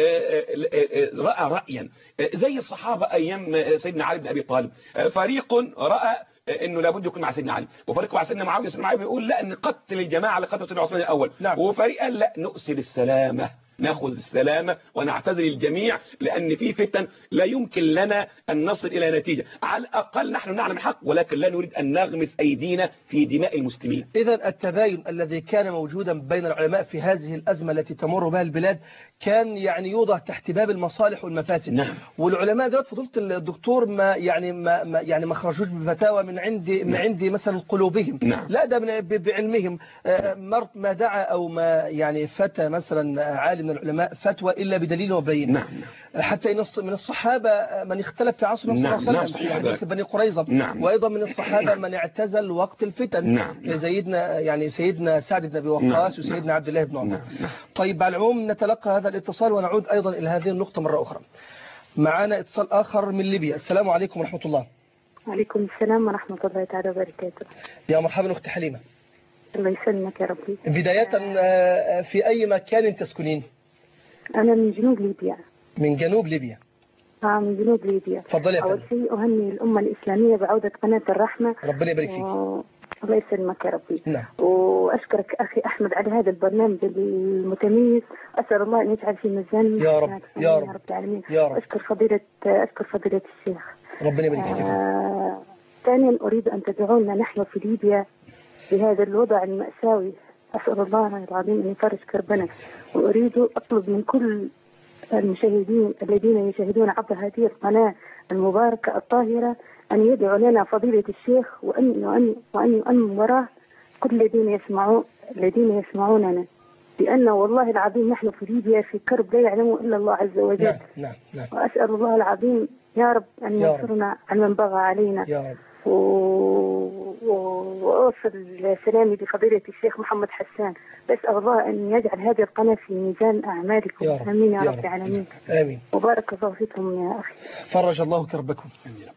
رأى رأيا زي الصحابة أيام سيدنا علي بن أبي طالب، فريق رأى انه لابد يكون مع سيدنا علي، وفريق مع سيدنا معاويه. سيدنا معاويه بيقول لا، ان قتل الجماعه اللي قتلوا سيدنا عثمان الاول. نعم. وفريق قال لا، نؤسر السلامه، ناخذ السلامه ونعتذر الجميع، لان في فتن لا يمكن لنا ان نصل الى نتيجه. على الاقل نحن نعلم الحق، ولكن لا نريد ان نغمس ايدينا في دماء المسلمين. اذا التباين الذي كان موجودا بين العلماء في هذه الازمه التي تمر بها البلاد كان يعني يوضع تحت باب المصالح والمفاسد. نعم. والعلماء دوت فضيله الدكتور ما يعني ما ما يعني ما خرجوش بفتاوى من عندي من عندي مثلا قلوبهم. نعم. لا، ده من بعلمهم. ما دعا او ما يعني فتى مثلا عالم من العلماء فتوى الا بدليل وبين. نعم. حتى من الصحابه من اختلف في عصر النبي صلى الله عليه وسلم في حديث بني قريظه. نعم. وايضا من الصحابه من اعتزل وقت الفتن. نعم. سيدنا يعني سيدنا سعد بن ابي وقاص وسيدنا عبد الله بن عمر. نعم. طيب، على العموم نتلقى هذا الاتصال ونعود ايضا الى هذه النقطه مره اخرى. معنا اتصال اخر من ليبيا. السلام عليكم ورحمه الله. وعليكم السلام ورحمه الله تعالى وبركاته. يا مرحبا اختي حليمه. الله يسلمك يا ربي. بدايه في اي مكان تسكنين؟ انا من جنوب ليبيا. من جنوب ليبيا. اه من جنوب ليبيا. تفضلي يا فندم. اول شيء اهني الامه الاسلاميه بعوده قناه الرحمه. ربنا يبارك فيك. و... الله يسلمك يا ربي. نعم. واشكرك اخي احمد على هذا البرنامج المتميز، اسال الله ان يجعل في ميزان يا رب يا رب يا رب العالمين. يا رب. اشكر فضيله اشكر فضيله الشيخ. ربنا يبارك فيك. آه... ثانيا اريد ان تدعونا نحن في ليبيا بهذا الوضع المأساوي. اسال الله العظيم ان يفرج كربنا، واريد اطلب من كل المشاهدين الذين يشاهدون عبر هذه القناة المباركة الطاهرة أن يدعو لنا فضيلة الشيخ، وأن وأن وأن يؤمن وراه كل الذين يسمعون الذين يسمعوننا، لأن والله العظيم نحن في ليبيا في كرب لا يعلمه إلا الله عز وجل. نعم نعم نعم. وأسأل الله العظيم يا رب أن ينصرنا عن من بغى علينا. يا رب. وأوصل سلامي لفضيلة الشيخ محمد حسان، بسأل الله أن يجعل هذه القناة في ميزان أعمالكم. آمين يا رب العالمين. آمين. وبارك الله فيكم يا أخي. فرج الله كربكم.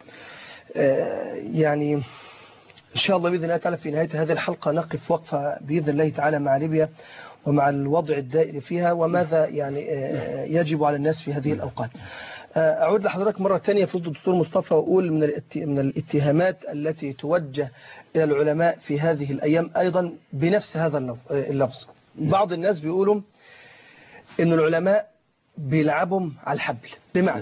آه يعني إن شاء الله بإذن الله تعالى في نهاية هذه الحلقة نقف وقفة بإذن الله تعالى مع ليبيا ومع الوضع الدائري فيها وماذا يعني آه يجب على الناس في هذه الأوقات. أعود لحضرتك مرة ثانية في الدكتور مصطفى وأقول من من الاتهامات التي توجه إلى العلماء في هذه الأيام أيضا بنفس هذا اللفظ. بعض الناس بيقولوا إن العلماء بيلعبهم على الحبل، بمعنى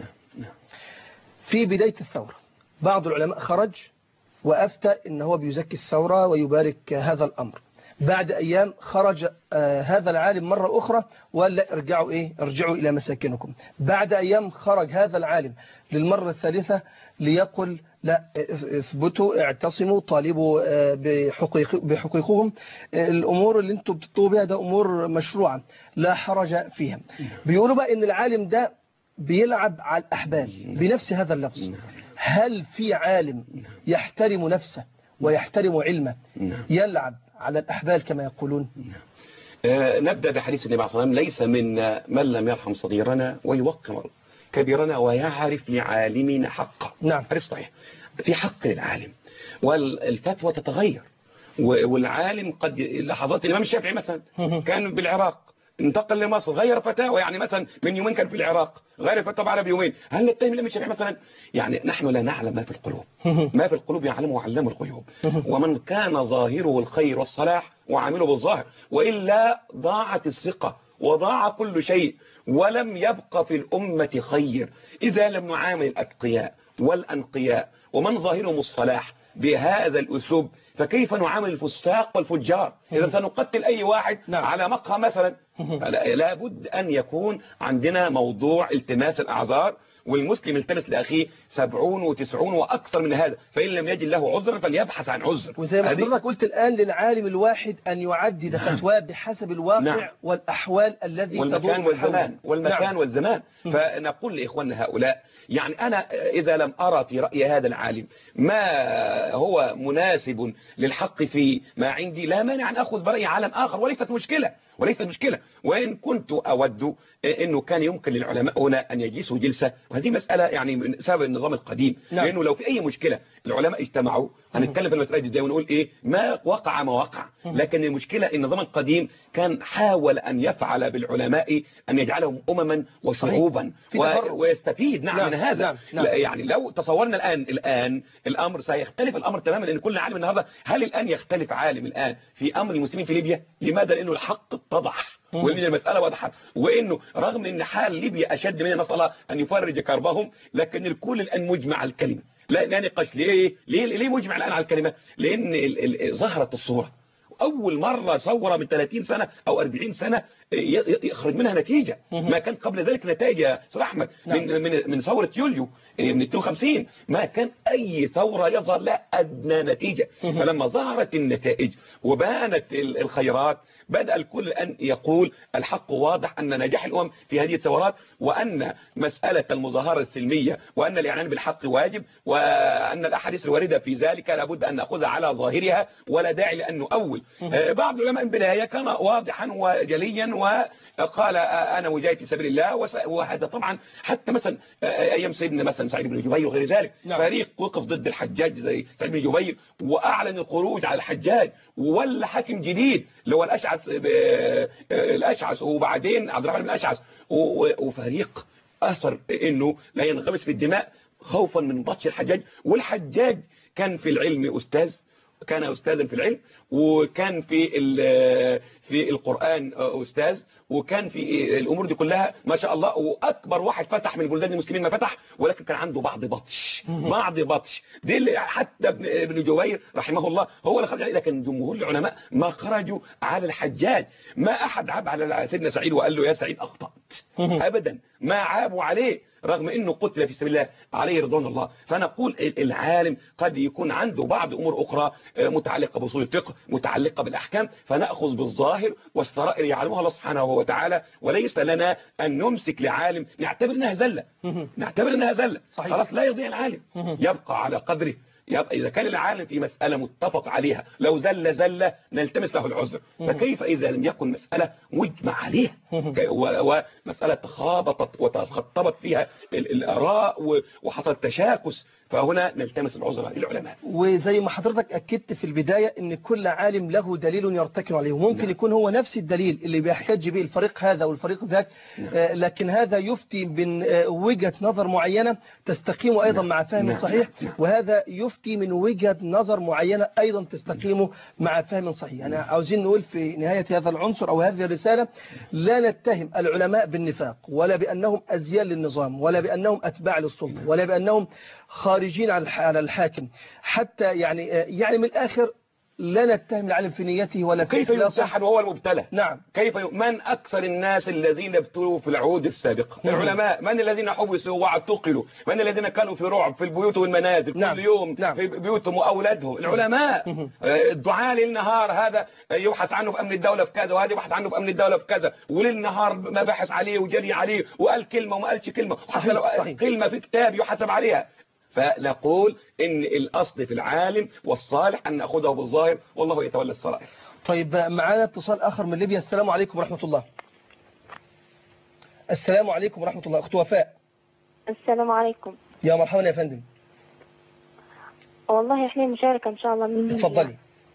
في بداية الثورة بعض العلماء خرج وأفتى إن هو بيزكي الثورة ويبارك هذا الأمر. بعد أيام خرج آه هذا العالم مرة أخرى وقال لا، ارجعوا إيه ارجعوا إلى مساكنكم. بعد أيام خرج هذا العالم للمرة الثالثة ليقل لا، اثبتوا اعتصموا طالبوا آه بحقوق بحقوقهم، آه الأمور اللي انتم بتطلبوا بها ده أمور مشروعة لا حرج فيها. بيقولوا بقى إن العالم ده بيلعب على الأحبال بنفس هذا اللفظ. هل في عالم يحترم نفسه ويحترم علمه يلعب على الأحبال كما يقولون؟ آه نبدأ بحديث النبي عليه الصلاة والسلام: ليس منا من لم يرحم صغيرنا ويوقر كبيرنا ويعرف لعالمنا حقه. نعم. حديث صحيح. في حق للعالم، والفتوى تتغير، والعالم قد لحظات الإمام الشافعي مثلا كان بالعراق انتقل لمصر غير فتاوى، يعني مثلا من يومين كان في العراق غير الفتوى على بيومين. هل نتهم الإمام الشافعي مثلا؟ يعني نحن لا نعلم ما في القلوب، ما في القلوب يعلمه علام الغيوب. ومن كان ظاهره الخير والصلاح وعامله بالظاهر، وإلا ضاعت الثقة وضاع كل شيء ولم يبقى في الأمة خير إذا لم نعامل الأتقياء والأنقياء ومن ظاهرهم الصلاح بهذا الأسلوب، فكيف نعامل الفساق والفجار؟ إذا سنقتل أي واحد نعم. على مقهى مثلا، لابد أن يكون عندنا موضوع التماس الأعذار، والمسلم التمس لأخيه سبعون وتسعون وأكثر من هذا، فإن لم يجد له عذرا فليبحث عن عذر. وزي ما حضرتك قلت الآن للعالم الواحد أن يعدد فتواه بحسب الواقع نعم. والأحوال الذي والمكان والزمان والمكان نعم. والزمان. فنقول لإخواننا هؤلاء، يعني أنا إذا لم أرى في رأي هذا العالم العالم ما هو مناسب للحق في ما عندي لا مانع أن أخذ برأي عالم آخر، وليست مشكلة وليست مشكلة. وإن كنت أود أنه كان يمكن للعلماء هنا أن يجلسوا جلسة، وهذه مسألة يعني من سبب النظام القديم. نعم. لأنه لو في أي مشكلة العلماء اجتمعوا هنتكلم في المسألة دي ونقول إيه ما وقع ما وقع. لكن المشكلة النظام القديم كان حاول أن يفعل بالعلماء أن يجعلهم أمما وشعوبا و... ويستفيد نعم, نعم من هذا. نعم. نعم. يعني لو تصورنا الآن الآن الأمر سيختلف الأمر تماما، لأن كل عالم النهارده هل الآن يختلف عالم الآن في أمر المسلمين في ليبيا؟ لماذا؟ لأنه الحق اتضح وإن المسألة وضحت، وإنه رغم أن حال ليبيا أشد من نسأل الله أن يفرج كربهم، لكن الكل الآن مجمع على الكلمة. لا, لا نقاش. ليه؟ ليه ليه مجمع الآن على الكلمة؟ لأن ظهرت الصورة. أول مرة ثورة من ثلاثين سنة أو أربعين سنة يخرج منها نتيجة ما كان قبل ذلك نتائج يا أستاذ أحمد. من من من ثورة يوليو من اثنين وخمسين ما كان أي ثورة يظهر لها أدنى نتيجة. فلما ظهرت النتائج وبانت الخيرات بدأ الكل أن يقول الحق واضح أن نجاح الأمم في هذه الثورات، وأن مسألة المظاهرة السلمية وأن الإعلان بالحق واجب، وأن الأحاديث الواردة في ذلك لابد أن نأخذها على ظاهرها ولا داعي لأن نؤول. بعض العلماء بالبداية كان واضحا وجليا وقال أنا مجاهد في سبيل الله، وهذا طبعا حتى مثلا أيام سيدنا مثلا سعيد بن جبير وغير ذلك. نعم. فريق وقف ضد الحجاج زي سعيد بن جبير وأعلن الخروج على الحجاج، ولا حاكم جديد اللي هو الأشعث الأشعث وبعدين عبد الرحمن بن الأشعث، وفريق أثر إنه لا ينغمس في الدماء خوفا من بطش الحجاج. والحجاج كان في العلم أستاذ، كان أستاذا في العلم، وكان في في القرآن أستاذ، وكان في الأمور دي كلها ما شاء الله، وأكبر واحد فتح من بلدان المسلمين ما فتح، ولكن كان عنده بعض بطش بعض بطش دي اللي حتى ابن جبير رحمه الله هو اللي خرج عليه. لكن جمهور العلماء ما خرجوا على الحجاج، ما أحد عاب على سيدنا سعيد وقال له يا سعيد أخطأت أبدا، ما عابوا عليه رغم انه قتل في سبيل الله عليه رضوان الله. فنقول العالم قد يكون عنده بعض امور اخرى متعلقه باصول الفقه، متعلقه بالاحكام، فناخذ بالظاهر والسرائر يعلمها الله سبحانه وتعالى، وليس لنا ان نمسك لعالم نعتبر انها زله نعتبر انها زله خلاص لا يضيع العالم، يبقى على قدره. يبقى إذا كان العالم في مسألة متفق عليها لو زل زلة نلتمس له العذر، فكيف إذا لم يكن مسألة مجمع عليها ومسألة تخابطت وتخطبت فيها الآراء وحصل تشاكس، فهنا نلتمس العذر للعلماء. وزي ما حضرتك أكدت في البداية ان كل عالم له دليل يرتكن عليه، وممكن نعم. يكون هو نفس الدليل اللي بيحتج به الفريق هذا والفريق ذاك، نعم. آه لكن هذا يفتي من آه وجهة نظر معينة تستقيم أيضا نعم. مع فهم نعم. صحيح، نعم. وهذا يفتي من وجهة نظر معينة أيضا تستقيم مع فهم صحيح. يعني عاوزين نقول في نهاية هذا العنصر أو هذه الرسالة لا نتهم العلماء بالنفاق، ولا بأنهم أزيال للنظام، ولا بأنهم أتباع للسلطة، ولا بأنهم خارجين على الحاكم، حتى يعني يعني من الآخر لا نتهم العالم في نيته ولا في كيف يمتحن وهو المبتلى. نعم. كيف ي... من أكثر الناس الذين ابتلوا في العهود السابقة؟ العلماء. من الذين حبسوا واعتقلوا؟ من الذين كانوا في رعب في البيوت والمنازل نعم. كل يوم نعم. في بيوتهم وأولادهم؟ العلماء. الدعاء للنهار هذا يبحث عنه في أمن الدولة في كذا، وهذا يبحث عنه في أمن الدولة في كذا، وللنهار ما بحث عليه وجري عليه وقال كلمة وما قالش كلمة، صحيح. لو صحيح. كلمة في كتاب يحاسب عليها. فنقول ان الاصل في العالم والصالح ان ناخذه بالظاهر والله يتولى السرائر. طيب معانا اتصال اخر من ليبيا. السلام عليكم ورحمه الله. السلام عليكم ورحمه الله. اخت وفاء. السلام عليكم. يا مرحبا يا فندم. والله احنا مشاركه ان شاء الله من ليبيا. اتفضلي.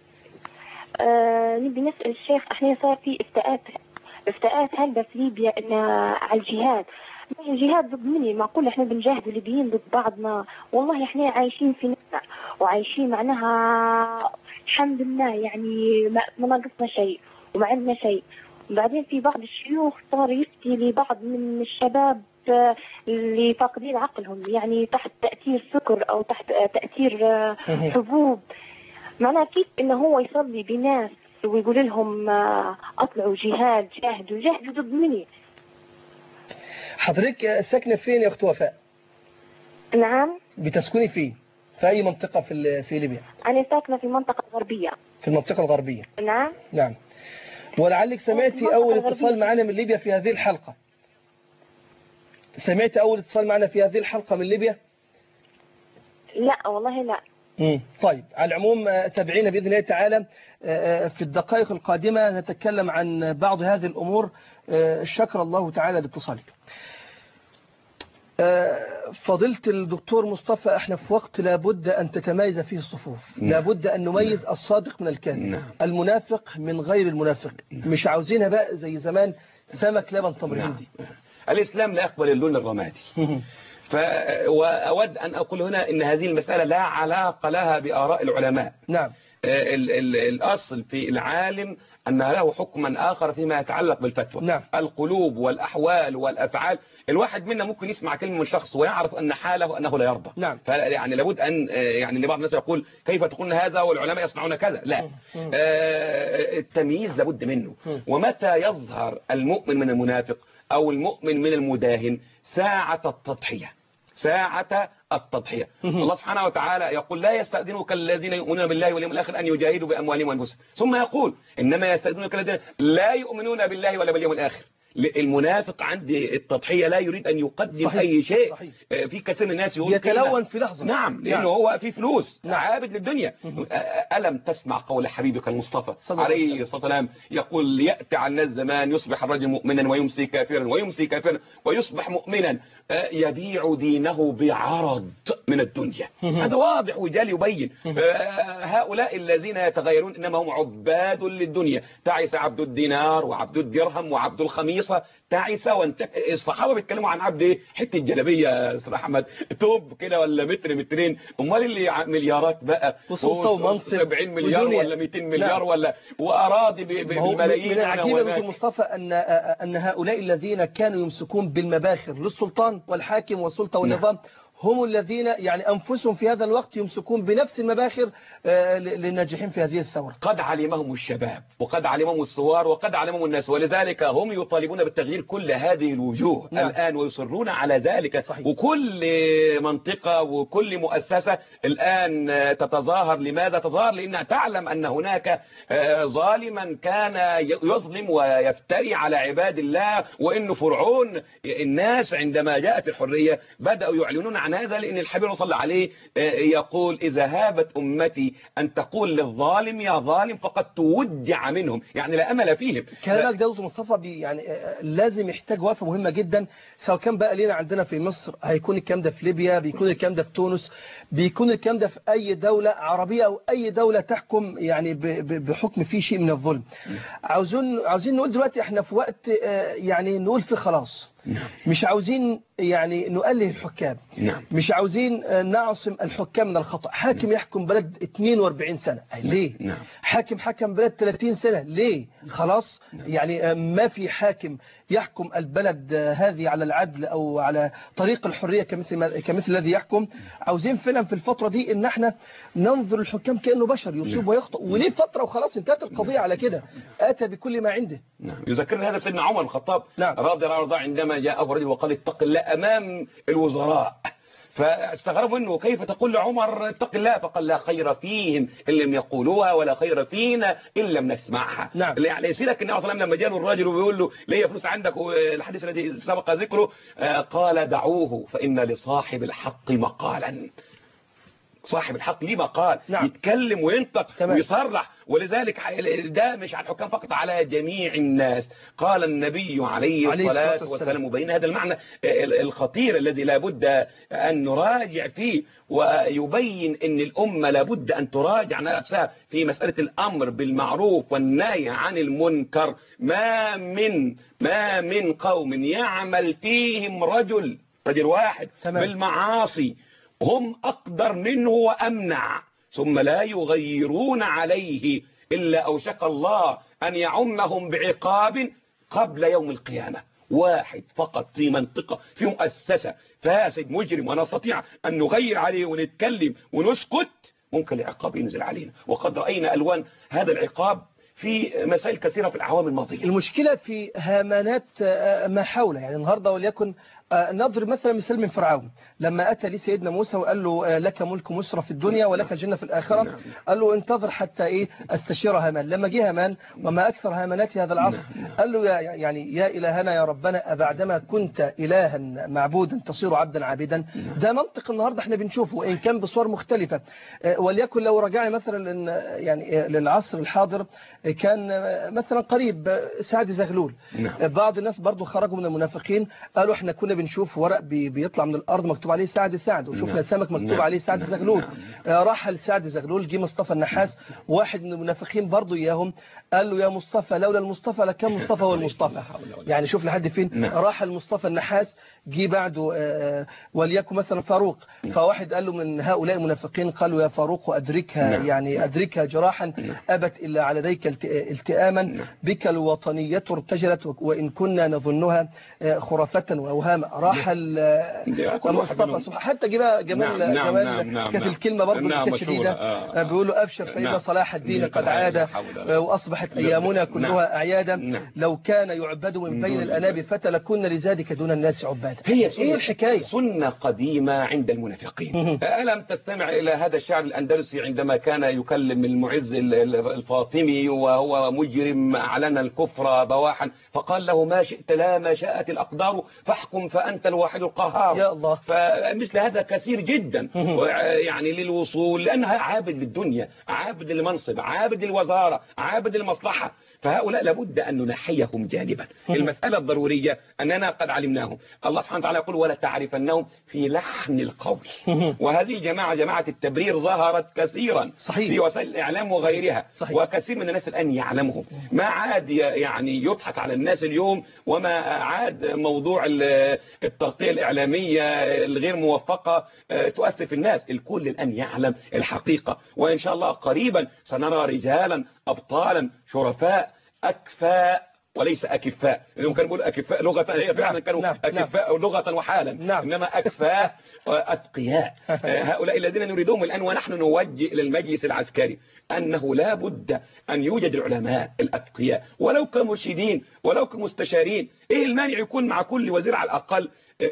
آه نبي نسال الشيخ، احنا صار في افتاءات افتاءات هلبة في ليبيا ان على الجهاد. الجهاد ضد مني؟ معقول احنا بنجاهد الليبيين ضد بعضنا؟ والله احنا عايشين في نفسنا وعايشين معناها الحمد لله، يعني ما, ما ناقصنا شيء وما عندنا شيء. وبعدين في بعض الشيوخ صار يفتي لبعض من الشباب اللي فاقدين عقلهم، يعني تحت تأثير سكر او تحت تأثير حبوب، معناها كيف انه هو يصلي بناس ويقول لهم اطلعوا جهاد جاهدوا جاهدوا ضد مني. حضرتك ساكنة فين يا أخت وفاء؟ نعم. بتسكني فين؟ في أي منطقة في في ليبيا؟ أنا ساكنة في المنطقة الغربية. في المنطقة الغربية. نعم. نعم. ولعلك سمعتي أول اتصال معنا من ليبيا في هذه الحلقة. سمعتي أول اتصال معنا في هذه الحلقة من ليبيا؟ لا والله لا. مم. طيب على العموم تابعينا بإذن الله تعالى في الدقائق القادمة نتكلم عن بعض هذه الأمور. شكر الله تعالى لاتصالك. فضيلة الدكتور مصطفى، احنا في وقت لابد أن تتميز فيه الصفوف. نعم. لابد أن نميز نعم. الصادق من الكاذب. نعم. المنافق من غير المنافق. نعم. مش عاوزينها بقى زي زمان سمك لبن تمر هندي. نعم. الإسلام لا يقبل اللون الرمادي. ف... وأود أن أقول هنا إن هذه المسألة لا علاقة لها بآراء العلماء. نعم. ال ال الأصل في العالم أن له حكما آخر فيما يتعلق بالفتوى. نعم. القلوب والأحوال والأفعال. الواحد منا ممكن يسمع كلمة من شخص ويعرف أن حاله أنه لا يرضى. نعم. فيعني لابد أن يعني لبعض الناس يقول كيف تقولون هذا والعلماء يصنعون كذا. لا. آه التمييز لابد منه. ومتى يظهر المؤمن من المنافق أو المؤمن من المداهن؟ ساعة التضحية. ساعة التضحية. الله سبحانه وتعالى يقول لا يستأذنك الذين يؤمنون بالله واليوم الآخر أن يجاهدوا بأموالهم وأنفسهم، ثم يقول إنما يستأذنك الذين لا يؤمنون بالله ولا باليوم الآخر. المنافق عند التضحية لا يريد أن يقدم صحيح. أي شيء. صحيح. في كثير من الناس يقول يتلون في لحظة. نعم، لأنه نعم. هو في فلوس. نعم. عابد للدنيا. ألم تسمع قول حبيبك المصطفى عليه الصلاة والسلام يقول يأتي على الناس زمان يصبح الرجل مؤمنا ويمسي كافرا ويمسي كافرا ويصبح مؤمنا يبيع دينه بعرض من الدنيا. هذا واضح وجالي يبين. هؤلاء الذين يتغيرون إنما هم عباد للدنيا. تعس عبد الدينار وعبد الدرهم وعبد الخميس تعيسة. وانت الصحابة بيتكلموا عن عبد ايه؟ حته جلابيه يا استاذ احمد، توب كده ولا متر مترين. امال اللي مليارات بقى وسلطه ومنصب سبعين مليار ودنيا. ولا مئتين مليار. لا. ولا واراضي بالملايين. من العجيب يا دكتور مصطفى ان ان هؤلاء الذين كانوا يمسكون بالمباخر للسلطان والحاكم والسلطه والنظام نعم. هم الذين يعني أنفسهم في هذا الوقت يمسكون بنفس المباخر للناجحين في هذه الثورة. قد علمهم الشباب وقد علمهم الثوار وقد علمهم الناس، ولذلك هم يطالبون بالتغيير كل هذه الوجوه نعم. الآن ويصرون على ذلك. صحيح. وكل منطقة وكل مؤسسة الآن تتظاهر. لماذا تظاهر؟ لأنها تعلم أن هناك ظالما كان يظلم ويفتري على عباد الله، وإنه فرعون. الناس عندما جاءت الحرية بدأوا يعلنون عن هذا، لأن الحبيب صلى عليه يقول إذا هابت أمتي أن تقول للظالم يا ظالم فقد تودع منهم، يعني لا أمل فيهم. كلامك ده دكتور مصطفى يعني لازم يحتاج وقفة مهمة جدا، سواء كان بقى لنا عندنا في مصر، هيكون الكلام ده في ليبيا، بيكون الكلام ده في تونس، بيكون الكلام ده في أي دولة عربية أو أي دولة تحكم يعني بحكم فيه شيء من الظلم. عاوزين عاوزين نقول دلوقتي احنا في وقت يعني نقول في خلاص. نعم. مش عاوزين يعني نؤله الحكام. نعم. مش عاوزين نعصم الحكام من الخطأ. حاكم نعم. يحكم بلد اثنين وأربعين سنة ليه؟ نعم. حاكم حكم بلد ثلاثين سنة ليه؟ خلاص. نعم. يعني ما في حاكم يحكم البلد هذه على العدل أو على طريق الحرية كمثل ما كمثل الذي يحكم. عاوزين فعلا في الفترة دي إن احنا ننظر الحكام كأنه بشر يصيب نعم. ويخطئ، وليه فترة وخلاص انتهت القضية على كده. أتى بكل ما عنده. نعم. يذكرنا هذا سيدنا عمر الخطاب نعم. رضي الله عنه عندما جاءه رجل وقال اتق الله أمام الوزراء، فاستغربوا انه كيف تقول لعمر اتق الله، فقال لا خير فيهم ان لم يقولوها ولا خير فينا ان لم نسمعها. نعم. يعني يسيرك النبي صلى الله عليه وسلم لما جاء الراجل وبيقول له ليه فلوس عندك، الحديث الذي سبق ذكره قال دعوه فإن لصاحب الحق مقالا. صاحب الحق ليه مقال. نعم. يتكلم وينطق تمام. ويصرح، ولذلك ده مش على الحكام فقط، على جميع الناس. قال النبي عليه, عليه الصلاة والسلام وبين هذا المعنى الخطير الذي لابد أن نراجع فيه، ويبين أن الأمة لابد أن تراجع نفسها في مسألة الأمر بالمعروف والنهي عن المنكر. ما من ما من قوم يعمل فيهم رجل رجل واحد تمام. بالمعاصي هم أقدر منه وأمنع، ثم لا يغيرون عليه إلا أوشك الله أن يعمهم بعقاب قبل يوم القيامة. واحد فقط في منطقة في مؤسسة فاسد مجرم ونستطيع أن نغير عليه ونتكلم ونسكت، ممكن العقاب ينزل علينا، وقد رأينا ألوان هذا العقاب في مسائل كثيرة في الأعوام الماضية. المشكلة في هامانات ما حوله، يعني النهاردة وليكن نضرب مثلا مثال من فرعون لما أتى لي سيدنا موسى وقال له لك ملك مصر في الدنيا ولك الجنة في الآخرة، قال له انتظر حتى إيه أستشير هامان. لما جه هامان وما أكثر هامانات هذا العصر، قال له يا يعني يا إلهنا يا ربنا أبعدما كنت إلها معبودا تصير عبدا عابدا. ده منطق النهاردة احنا بنشوفه وإن كان بصور مختلفة. وليكن لو رجعنا مثلا يعني للعصر الحاضر، كان مثلا قريب سعد زغلول، بعض الناس برضو خرجوا من المنافقين قالوا احنا كنا بنشوف ورق بيطلع من الارض مكتوب عليه سعد سعد، وشفنا سمك مكتوب عليه سعد زغلول. راح لسعد زغلول، جه مصطفى النحاس واحد من المنافقين برضو اياهم، قال له يا مصطفى لولا المصطفى لكان مصطفى هو المصطفى. يعني شوف لحد فين راح المصطفى النحاس. جه بعده وليكن مثلا فاروق، فواحد قال له من هؤلاء المنافقين قالوا يا فاروق أدركها يعني أدركها جراحا أبت إلا على ذيك التئاما بك الوطنية ارتجلت وإن كنا نظنها خرافة وأوهاما. راح المصطفى حتى جمال جمال كانت الكلمة برضه شديدة، بيقولوا أبشر فإن صلاح الدين قد عاد وأصبحت أيامنا كلها أعيادا، لو كان يعبد من بين الأناب فتى لكنا لذلك دون الناس عبادا. هي إيه الحكاية؟ سنة قديمة عند المنافقين. ألم تستمع إلى هذا الشعر الأندلسي عندما كان يكلم المعز الفاطمي وهو مجرم أعلن الكفر بواحا، فقال له ما شئت لا ما شاءت الأقدار فاحكم فأنت الواحد القهار. يا الله. فمثل هذا كثير جدا يعني للوصول، لأنها عابد للدنيا، عابد للمنصب، عابد للوزارة، عابد للمصلحة. فهؤلاء لابد أن ننحيهم جانبا. المسألة الضرورية أننا قد علمناهم. الله سبحانه وتعالى يقول ولا تعرفنهم في لحن القول. وهذه الجماعة جماعة التبرير ظهرت كثيرا صحيح. في وسائل الإعلام وغيرها. صحيح. وكثير من الناس الآن يعلمهم. ما عاد يعني يضحك على الناس اليوم، وما عاد موضوع التغطية الإعلامية الغير موفقة تؤثر في الناس. الكل الآن يعلم الحقيقة، وإن شاء الله قريبا سنرى رجالا أبطالا شرفاء أكفاء وليس أكفاء. لأنهم كانوا يقولوا أكفاء لغة، هي فعلا كانوا نعم. أكفاء نعم. لغة وحالا نعم. إنما أكفاء أتقياء. هؤلاء الذين نريدهم الآن. ونحن نوجه إلى المجلس العسكري أنه لا بد أن يوجد العلماء الأتقياء، ولو كمرشدين ولو كمستشارين. إيه المانع يكون مع كل وزير على الأقل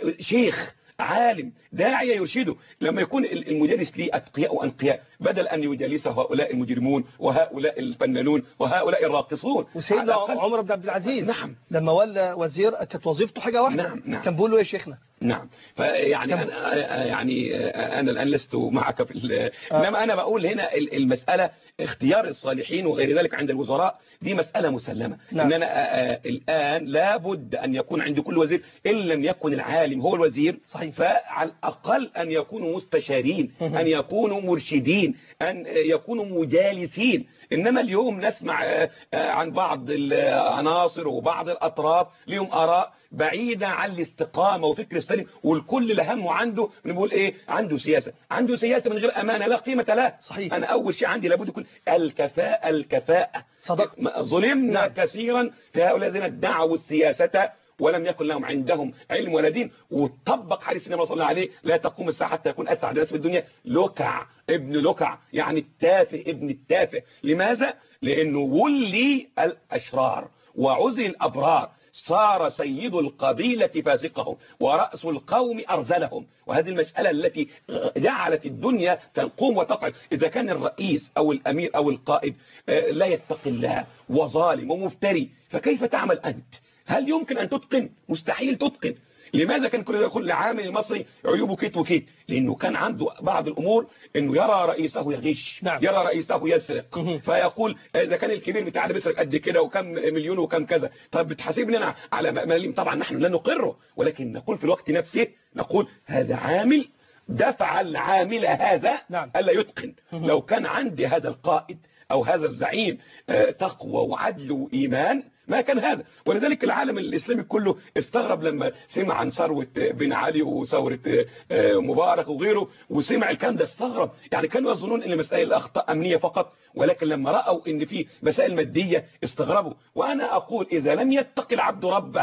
شيخ عالم داعية يرشده، لما يكون المدرس ليه أتقياء وأنقياء، بدل أن يجالسه هؤلاء المجرمون وهؤلاء الفنانون وهؤلاء الراقصون. وسيدنا عمر بن عبد العزيز نعم. لما ولى وزير كانت وظيفته حاجة واحدة. نعم. نعم. كان بيقول له يا شيخنا. نعم. فيعني أنا يعني أنا الآن لست معك في آه. إنما أنا بقول هنا المسألة اختيار الصالحين وغير ذلك عند الوزراء دي مسألة مسلمة. نعم. إننا الآن لابد أن يكون عند كل وزير إن لم يكن العالم هو الوزير صحيح. فعلى الأقل أن يكونوا مستشارين، أن يكونوا مرشدين، أن يكونوا مجالسين. إنما اليوم نسمع عن بعض العناصر وبعض الأطراف لهم آراء بعيدة عن الاستقامة وفكر السليم، والكل لهمه عنده بنقول إيه عنده سياسة، عنده سياسة من غير أمانة لا قيمة لها. صحيح. أنا أول شيء عندي لابد يكون الكفاءة الكفاءة. صدقت. ظلمنا نعم. كثيرا في هؤلاء الذين ادعوا السياسة ولم يكن لهم عندهم علم ولا دين. وطبق حديث النبي صلى الله عليه وسلم لا تقوم الساعة حتى يكون أسعد الناس في الدنيا لكع ابن لكع، يعني التافه ابن التافه. لماذا؟ لأنه ولي الأشرار وعزل الأبرار، صار سيد القبيلة فاسقهم ورأس القوم أرذلهم. وهذه المسألة التي جعلت الدنيا تنقوم وتقعد. إذا كان الرئيس أو الأمير أو القائد لا يتقي الله وظالم ومفتري، فكيف تعمل أنت؟ هل يمكن أن تتقن؟ مستحيل تتقن. لماذا كان كل عامل المصري عيوبه كيت وكيت؟ لأنه كان عنده بعض الأمور أنه يرى رئيسه يغش، نعم. يرى رئيسه يسرق، فيقول إذا كان الكبير بتاعنا بيسرق قد كده وكم مليون وكم كذا، طب بتحاسبني أنا على مليم؟ طبعا نحن لا نقره، ولكن نقول في الوقت نفسه نقول هذا عامل دفع العامل هذا نعم. ألا يتقن. لو كان عندي هذا القائد أو هذا الزعيم تقوى وعدل وإيمان ما كان هذا. ولذلك العالم الإسلامي كله استغرب لما سمع عن ثروة بن علي وثورة مبارك وغيره، وسمع الكلام ده استغرب. يعني كانوا يظنون ان مسائل أخطاء أمنية فقط، ولكن لما رأوا ان في مسائل مادية استغربوا. وأنا أقول إذا لم يتقي العبد ربه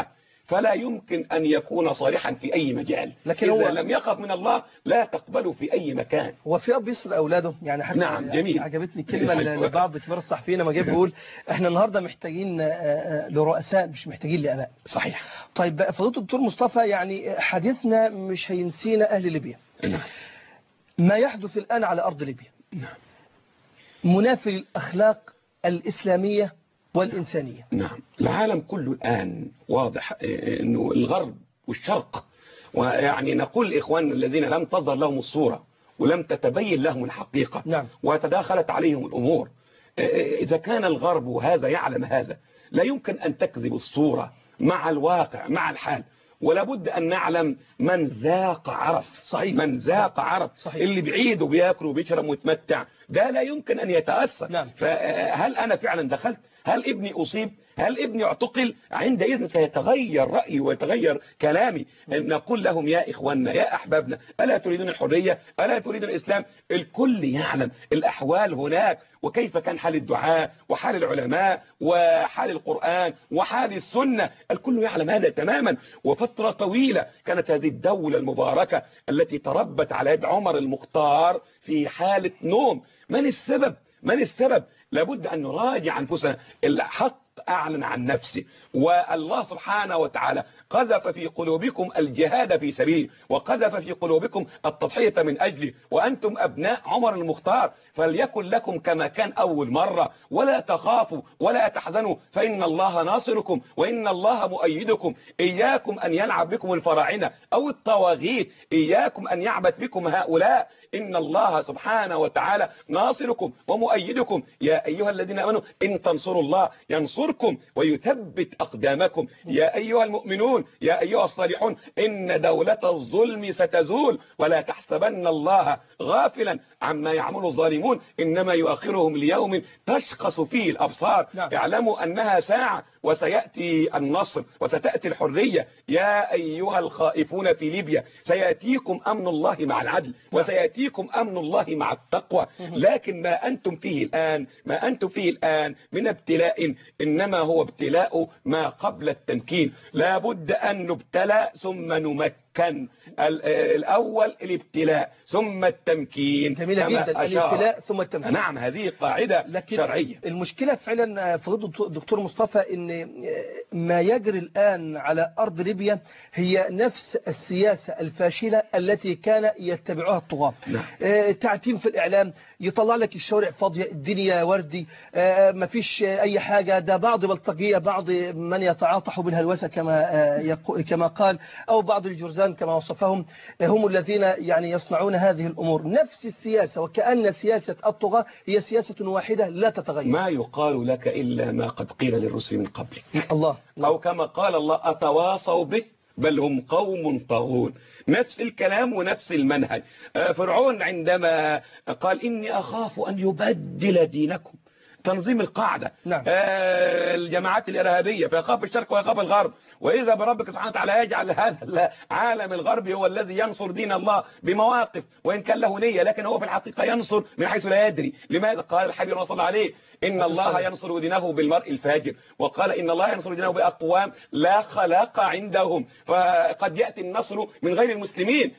فلا يمكن أن يكون صالحا في أي مجال. لكن إذا هو لم يخف من الله لا تقبله في أي مكان. هو في أب يصل أولاده يعني حتى نعم جميل. عجبتني كلمة لبعض كبار الصحفيين لما جاي بيقول احنا النهاردة محتاجين لرؤساء مش محتاجين لآباء. صحيح. طيب فضيلة الدكتور مصطفى، يعني حديثنا مش هينسينا أهل ليبيا. نعم. ما يحدث الآن على أرض ليبيا نعم. منافي للأخلاق الإسلامية والإنسانية. نعم. العالم كله الآن واضح أنه الغرب والشرق، ويعني نقول لإخواننا الذين لم تظهر لهم الصورة ولم تتبين لهم الحقيقة نعم. وتداخلت عليهم الأمور، إذا كان الغرب هذا يعلم هذا لا يمكن أن تكذب الصورة مع الواقع مع الحال، ولا بد أن نعلم من ذاق عرف. صحيح. من ذاق عرف. صحيح. اللي بعيد وبياكل وبيشرب ويتمتع ده لا يمكن أن يتأثر. نعم. فهل أنا فعلا دخلت؟ هل ابني أصيب؟ هل ابني اعتقل؟ عندئذ سيتغير رأيي ويتغير كلامي. نقول لهم يا إخواننا يا أحبابنا، ألا تريدون الحرية؟ ألا تريدون الإسلام؟ الكل يعلم الأحوال هناك، وكيف كان حال الدعاء وحال العلماء وحال القرآن وحال السنة، الكل يعلم هذا تماما. وفترة طويلة كانت هذه الدولة المباركة التي تربت على يد عمر المختار في حالة نوم. من السبب؟ من السبب؟ لابد أن نراجع أنفسنا. الحق أعلن عن نفسه، والله سبحانه وتعالى قذف في قلوبكم الجهاد في سبيله، وقذف في قلوبكم التضحية من أجله، وأنتم أبناء عمر المختار، فليكن لكم كما كان أول مرة، ولا تخافوا ولا تحزنوا فإن الله ناصركم وإن الله مؤيدكم. إياكم أن يلعب بكم الفراعنة أو الطواغيت، إياكم أن يعبث بكم هؤلاء، إن الله سبحانه وتعالى ناصركم ومؤيدكم. يا أيها الذين آمنوا إن تنصروا الله ينصركم ويثبت أقدامكم. يا أيها المؤمنون يا أيها الصالحون إن دولة الظلم ستزول، ولا تحسبن الله غافلا عما يعمل الظالمون إنما يؤخرهم ليوم تشخص فيه الأبصار. نعم. اعلموا أنها ساعة وسيأتي النصر وستأتي الحرية. يا أيها الخائفون في ليبيا سيأتيكم أمن الله مع العدل وسيأتيكم أمن الله مع التقوى، لكن ما أنتم فيه الآن ما أنتم فيه الآن من ابتلاء إنما هو ابتلاء ما قبل التمكين. لا بد أن نبتلى ثم نمكن. الأول الابتلاء ثم التمكين. جميلة جدا. الابتلاء ثم التمكين. نعم هذه قاعدة شرعية. المشكلة فعلا فضيلة الدكتور مصطفى إن ما يجري الآن على أرض ليبيا هي نفس السياسة الفاشلة التي كان يتبعها الطغاة. نعم. تعتيم في الإعلام، يطلع لك الشوارع فاضية، الدنيا وردي، ما فيش أي حاجة، ده بعض بلطجية، بعض من يتعاطح بالهلوسة كما كما قال، أو بعض الجرذان كما وصفهم، هم الذين يعني يصنعون هذه الأمور. نفس السياسة، وكأن سياسة الطغاة هي سياسة واحدة لا تتغير. ما يقال لك إلا ما قد قيل للرسل من قبلك. الله. أو كما قال الله أتواصوا به بل هم قوم طاغون. نفس الكلام ونفس المنهج. فرعون عندما قال إني أخاف أن يبدل دينكم، تنظيم القاعدة. نعم. آه الجماعات الإرهابية، فيخاف الشرق ويخاف الغرب، وإذا بربك سبحانه وتعالى يجعل هذا العالم الغربي هو الذي ينصر دين الله بمواقف وإن كان له نية، لكن هو في الحقيقة ينصر من حيث لا يدري. لماذا؟ قال الحبيب صلى الله عليه إن الله ينصر دينه بالمرء الفاجر، وقال إن الله ينصر دينه بأقوام لا خلاق عندهم، فقد يأتي النصر من غير المسلمين.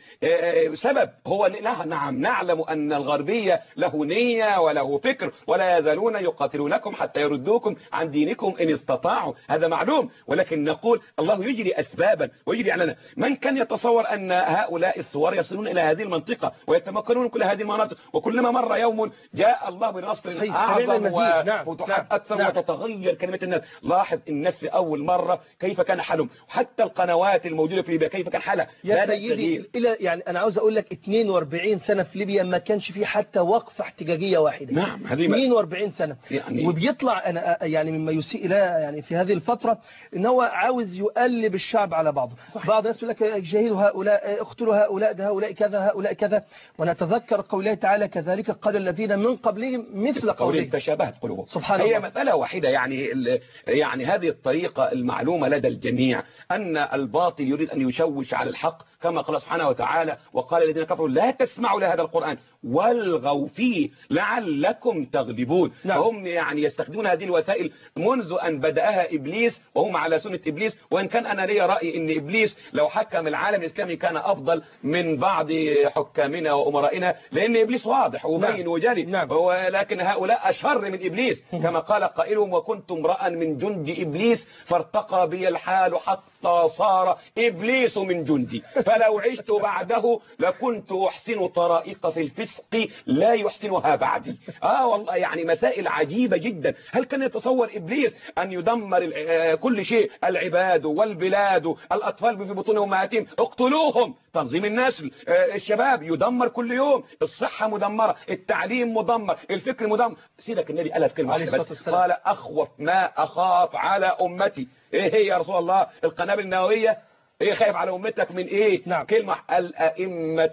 سبب هو نعم نعلم أن الغربية له نية وله فكر، ولا يزالون يقاتلونكم حتى يردوكم عن دينكم إن استطاعوا، هذا معلوم، ولكن نقول الله يجري أسبابا ويجري علينا. من كان يتصور أن هؤلاء الثوار يصلون إلى هذه المنطقة ويتمكنون من كل هذه المناطق، وكلما مر يوم جاء الله بنصر أعظم وفتوحات أكثر. نعم. وتتغير كلمة الناس. لاحظ الناس في أول مرة كيف كان حالهم، حتى القنوات الموجودة في ليبيا كيف كان حالها. يا سيدي إلى يعني أنا عاوز أقول لك اثنين وأربعين سنة في ليبيا ما كانش فيه حتى وقفة احتجاجية واحدة. نعم هذه اثنين وأربعين سنة يعني. وبيطلع أنا يعني مما يسيء إلى يعني في هذه الفترة إن هو عاوز يقلب الشعب على بعضه. صحيح. بعض الناس يقول لك جاهدوا هؤلاء، اقتلوا هؤلاء، ده هؤلاء كذا هؤلاء كذا، ونتذكر قوله تعالى كذلك قال الذين من قبلهم مثل قولهم تشابهت قلوبهم. سبحان هي الله. هي مسألة واحدة يعني يعني هذه الطريقة المعلومة لدى الجميع أن الباطل يريد أن يشوش على الحق، كما قال سبحانه وتعالى وقال الذين كفروا لا تسمعوا لهذا القرآن والغوا فيه لعلكم تغلبون. نعم. فهم يعني يستخدمون هذه الوسائل منذ أن بدأها إبليس، وهم على سنة إبليس. وإن كان أنا لي رأي أن إبليس لو حكم العالم الإسلامي كان أفضل من بعض حكامنا وأمرائنا، لأن إبليس واضح وبين نعم. وجلي. نعم. ولكن هؤلاء أشر من إبليس، كما قال قائلهم: وكنت امرأ من جند إبليس فارتقى بي الحال حتى صار إبليس من جندي، فلو عشت بعده لكنت أحسن طرائق في الفسق لا يحسنها بعدي. آه والله يعني مسائل عجيبة جدا. هل كان يتصور إبليس أن يدمر كل شيء؟ العباد والبلاد، الأطفال في بطون أمهاتهم اقتلوهم، تنظيم النسل، الشباب يدمر كل يوم، الصحة مدمرة، التعليم مدمر، الفكر مدمر. سيدك النبي قالها في كلمة واحدة بس، قال: أخوف ما أخاف على أمتي. إيه هي يا رسول الله؟ القنابل النووية. ايه خايف على امتك من ايه؟ نعم. كلمة: الائمة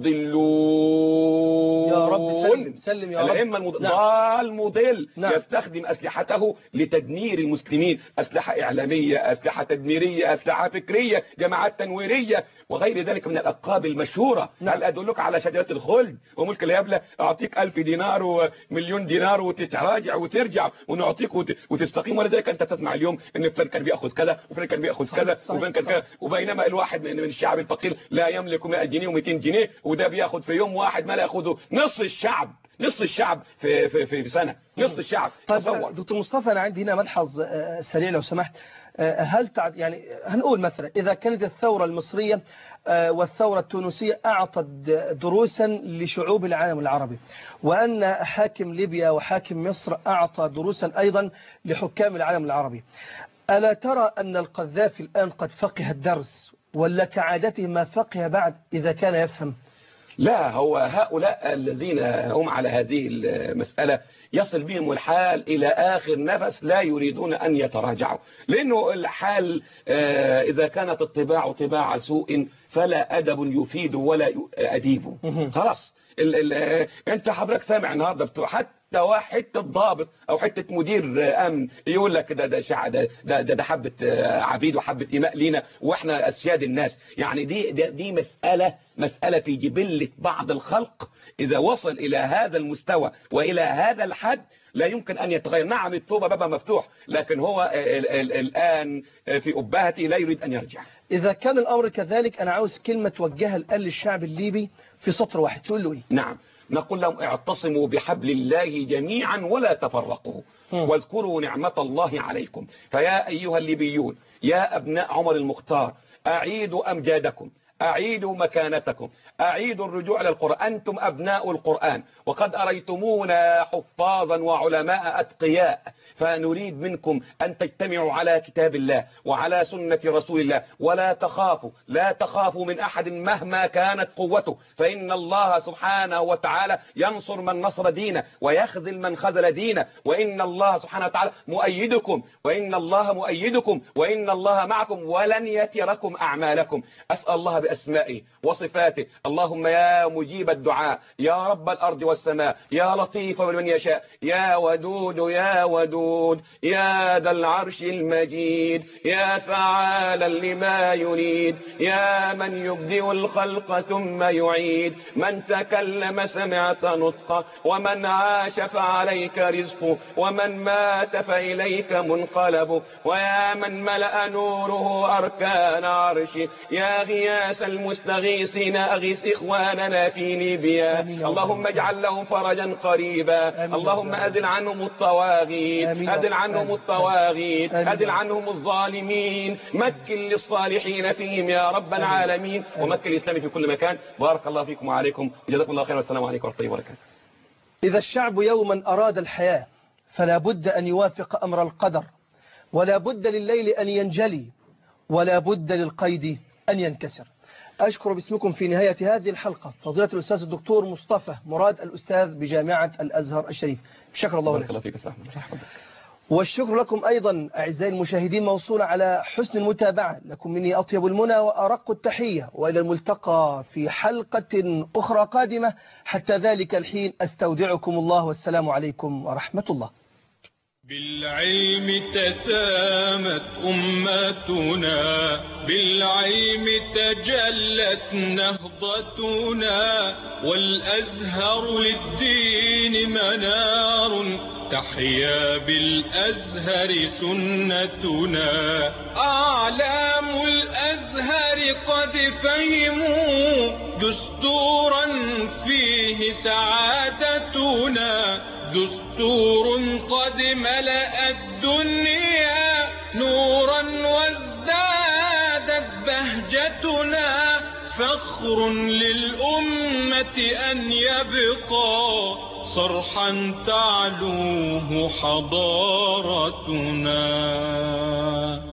المضلون. يا رب سلم سلم يا رب. الائمة المض... نعم. ضال مضل. نعم. يستخدم اسلحته لتدمير المسلمين، اسلحة اعلامية، اسلحة تدميرية، اسلحة فكرية، جماعات تنويرية وغير ذلك من الالقاب المشهورة. نعم. هل ادلك على شجرة الخلد وملك اليابلة؟ اعطيك الف دينار ومليون دينار وتتراجع وترجع ونعطيك وت... وتستقيم. ولذلك انت تسمع اليوم ان فلان كان بياخذ كذا وفلان كان بياخذ كذا وفلان كان كذا، بينما الواحد من الشعب الفقير لا يملك مئة جنيه ومئتين جنيه، وده بياخد في يوم واحد ما لا ياخده نصف الشعب، نصف الشعب في في في سنة، نصف الشعب. طيب تصور. دكتور مصطفى، أنا عندي هنا ملحظ سريع لو سمحت. هل تع... يعني هنقول مثلا إذا كانت الثورة المصرية والثورة التونسية أعطت دروسا لشعوب العالم العربي، وأن حاكم ليبيا وحاكم مصر أعطى دروسا أيضا لحكام العالم العربي، ألا ترى أن القذافي الآن قد فقه الدرس، ولا كعادته ما فقه بعد إذا كان يفهم؟ لا، هو هؤلاء الذين هم على هذه المسألة يصل بهم الحال إلى آخر نفس، لا يريدون أن يتراجعوا، لأنه الحال إذا كانت الطباع طباع سوء فلا أدب يفيد ولا أديب. خلاص. ال ال انت حضرتك سامع النهارده حتى واحد حته ضابط او حته مدير امن يقول لك ده ده شع ده ده, ده, ده حبه عبيد وحبه إماء لينا واحنا اسياد الناس. يعني دي دي, دي مساله مساله في جبله بعض الخلق اذا وصل الى هذا المستوى والى هذا الحد لا يمكن أن يتغير. نعم الطوبة بابا مفتوح، لكن هو ال ال الآن في أبهته لا يريد أن يرجع. إذا كان الأمر كذلك أنا عاوز كلمة توجهها الآن للشعب الليبي في سطر واحد، تقول له إيه؟ نعم، نقول لهم: اعتصموا بحبل الله جميعا ولا تفرقوا، واذكروا نعمة الله عليكم. فيا أيها الليبيون، يا أبناء عمر المختار، أعيدوا أمجادكم، أعيدوا مكانتكم، أعيدوا الرجوع للقرآن. أنتم أبناء القرآن وقد أريتمونا حفاظا وعلماء أتقياء، فنريد منكم أن تجتمعوا على كتاب الله وعلى سنة رسول الله، ولا تخافوا لا تخافوا من أحد مهما كانت قوته، فإن الله سبحانه وتعالى ينصر من نصر دينه ويخذل من خذل دينه، وإن الله سبحانه وتعالى مؤيدكم، وإن الله مؤيدكم، وإن الله معكم ولن يتركم أعمالكم. أسأل الله بأسمائه وصفاته، اللهم يا مجيب الدعاء، يا رب الأرض والسماء، يا لطيف بمن يشاء، يا ودود يا ودود، يا ذا العرش المجيد، يا فعالا لما يريد، يا من يبدئ الخلق ثم يعيد، من تكلم سمعت نطقه، ومن عاش فعليك رزقه، ومن مات فإليك منقلبه، ويا من ملأ نوره أركان عرشه، يا غياث المستغيثين أغيث إخواننا في ليبيا، اللهم اجعل لهم فرجا قريبا، اللهم أذل عنهم الطواغيت، أذل عنهم الطواغيت، أذل عنهم الظالمين، مكن للصالحين فيهم يا رب العالمين، ومكن الإسلام في كل مكان. بارك الله فيكم وعليكم وجزاكم الله خير، والسلام عليكم ورحمة الله وبركاته. إذا الشعب يوما أراد الحياة فلا بد أن يوافق أمر القدر، ولا بد لليل أن ينجلي، ولا بد للقيد أن ينكسر. أشكر باسمكم في نهاية هذه الحلقة فضيلة الأستاذ الدكتور مصطفى مراد الأستاذ بجامعة الأزهر الشريف. شكر الله لك. والشكر لكم أيضا أعزائي المشاهدين موصول على حسن المتابعة. لكم مني أطيب المنى وأرق التحية، وإلى الملتقى في حلقة أخرى قادمة. حتى ذلك الحين أستودعكم الله، والسلام عليكم ورحمة الله. بالعلم تسامت أمتنا، بالعلم تجلت نهضة. فضتنا والأزهر للدين منار تحيا بالأزهر سنتنا. أعلام الأزهر قد فهموا دستورا فيه سعادتنا، دستور قد ملأ الدنيا نورا وازدادت بهجتنا. فخر للأمة أن يبقى صرحا تعلوه حضارتنا.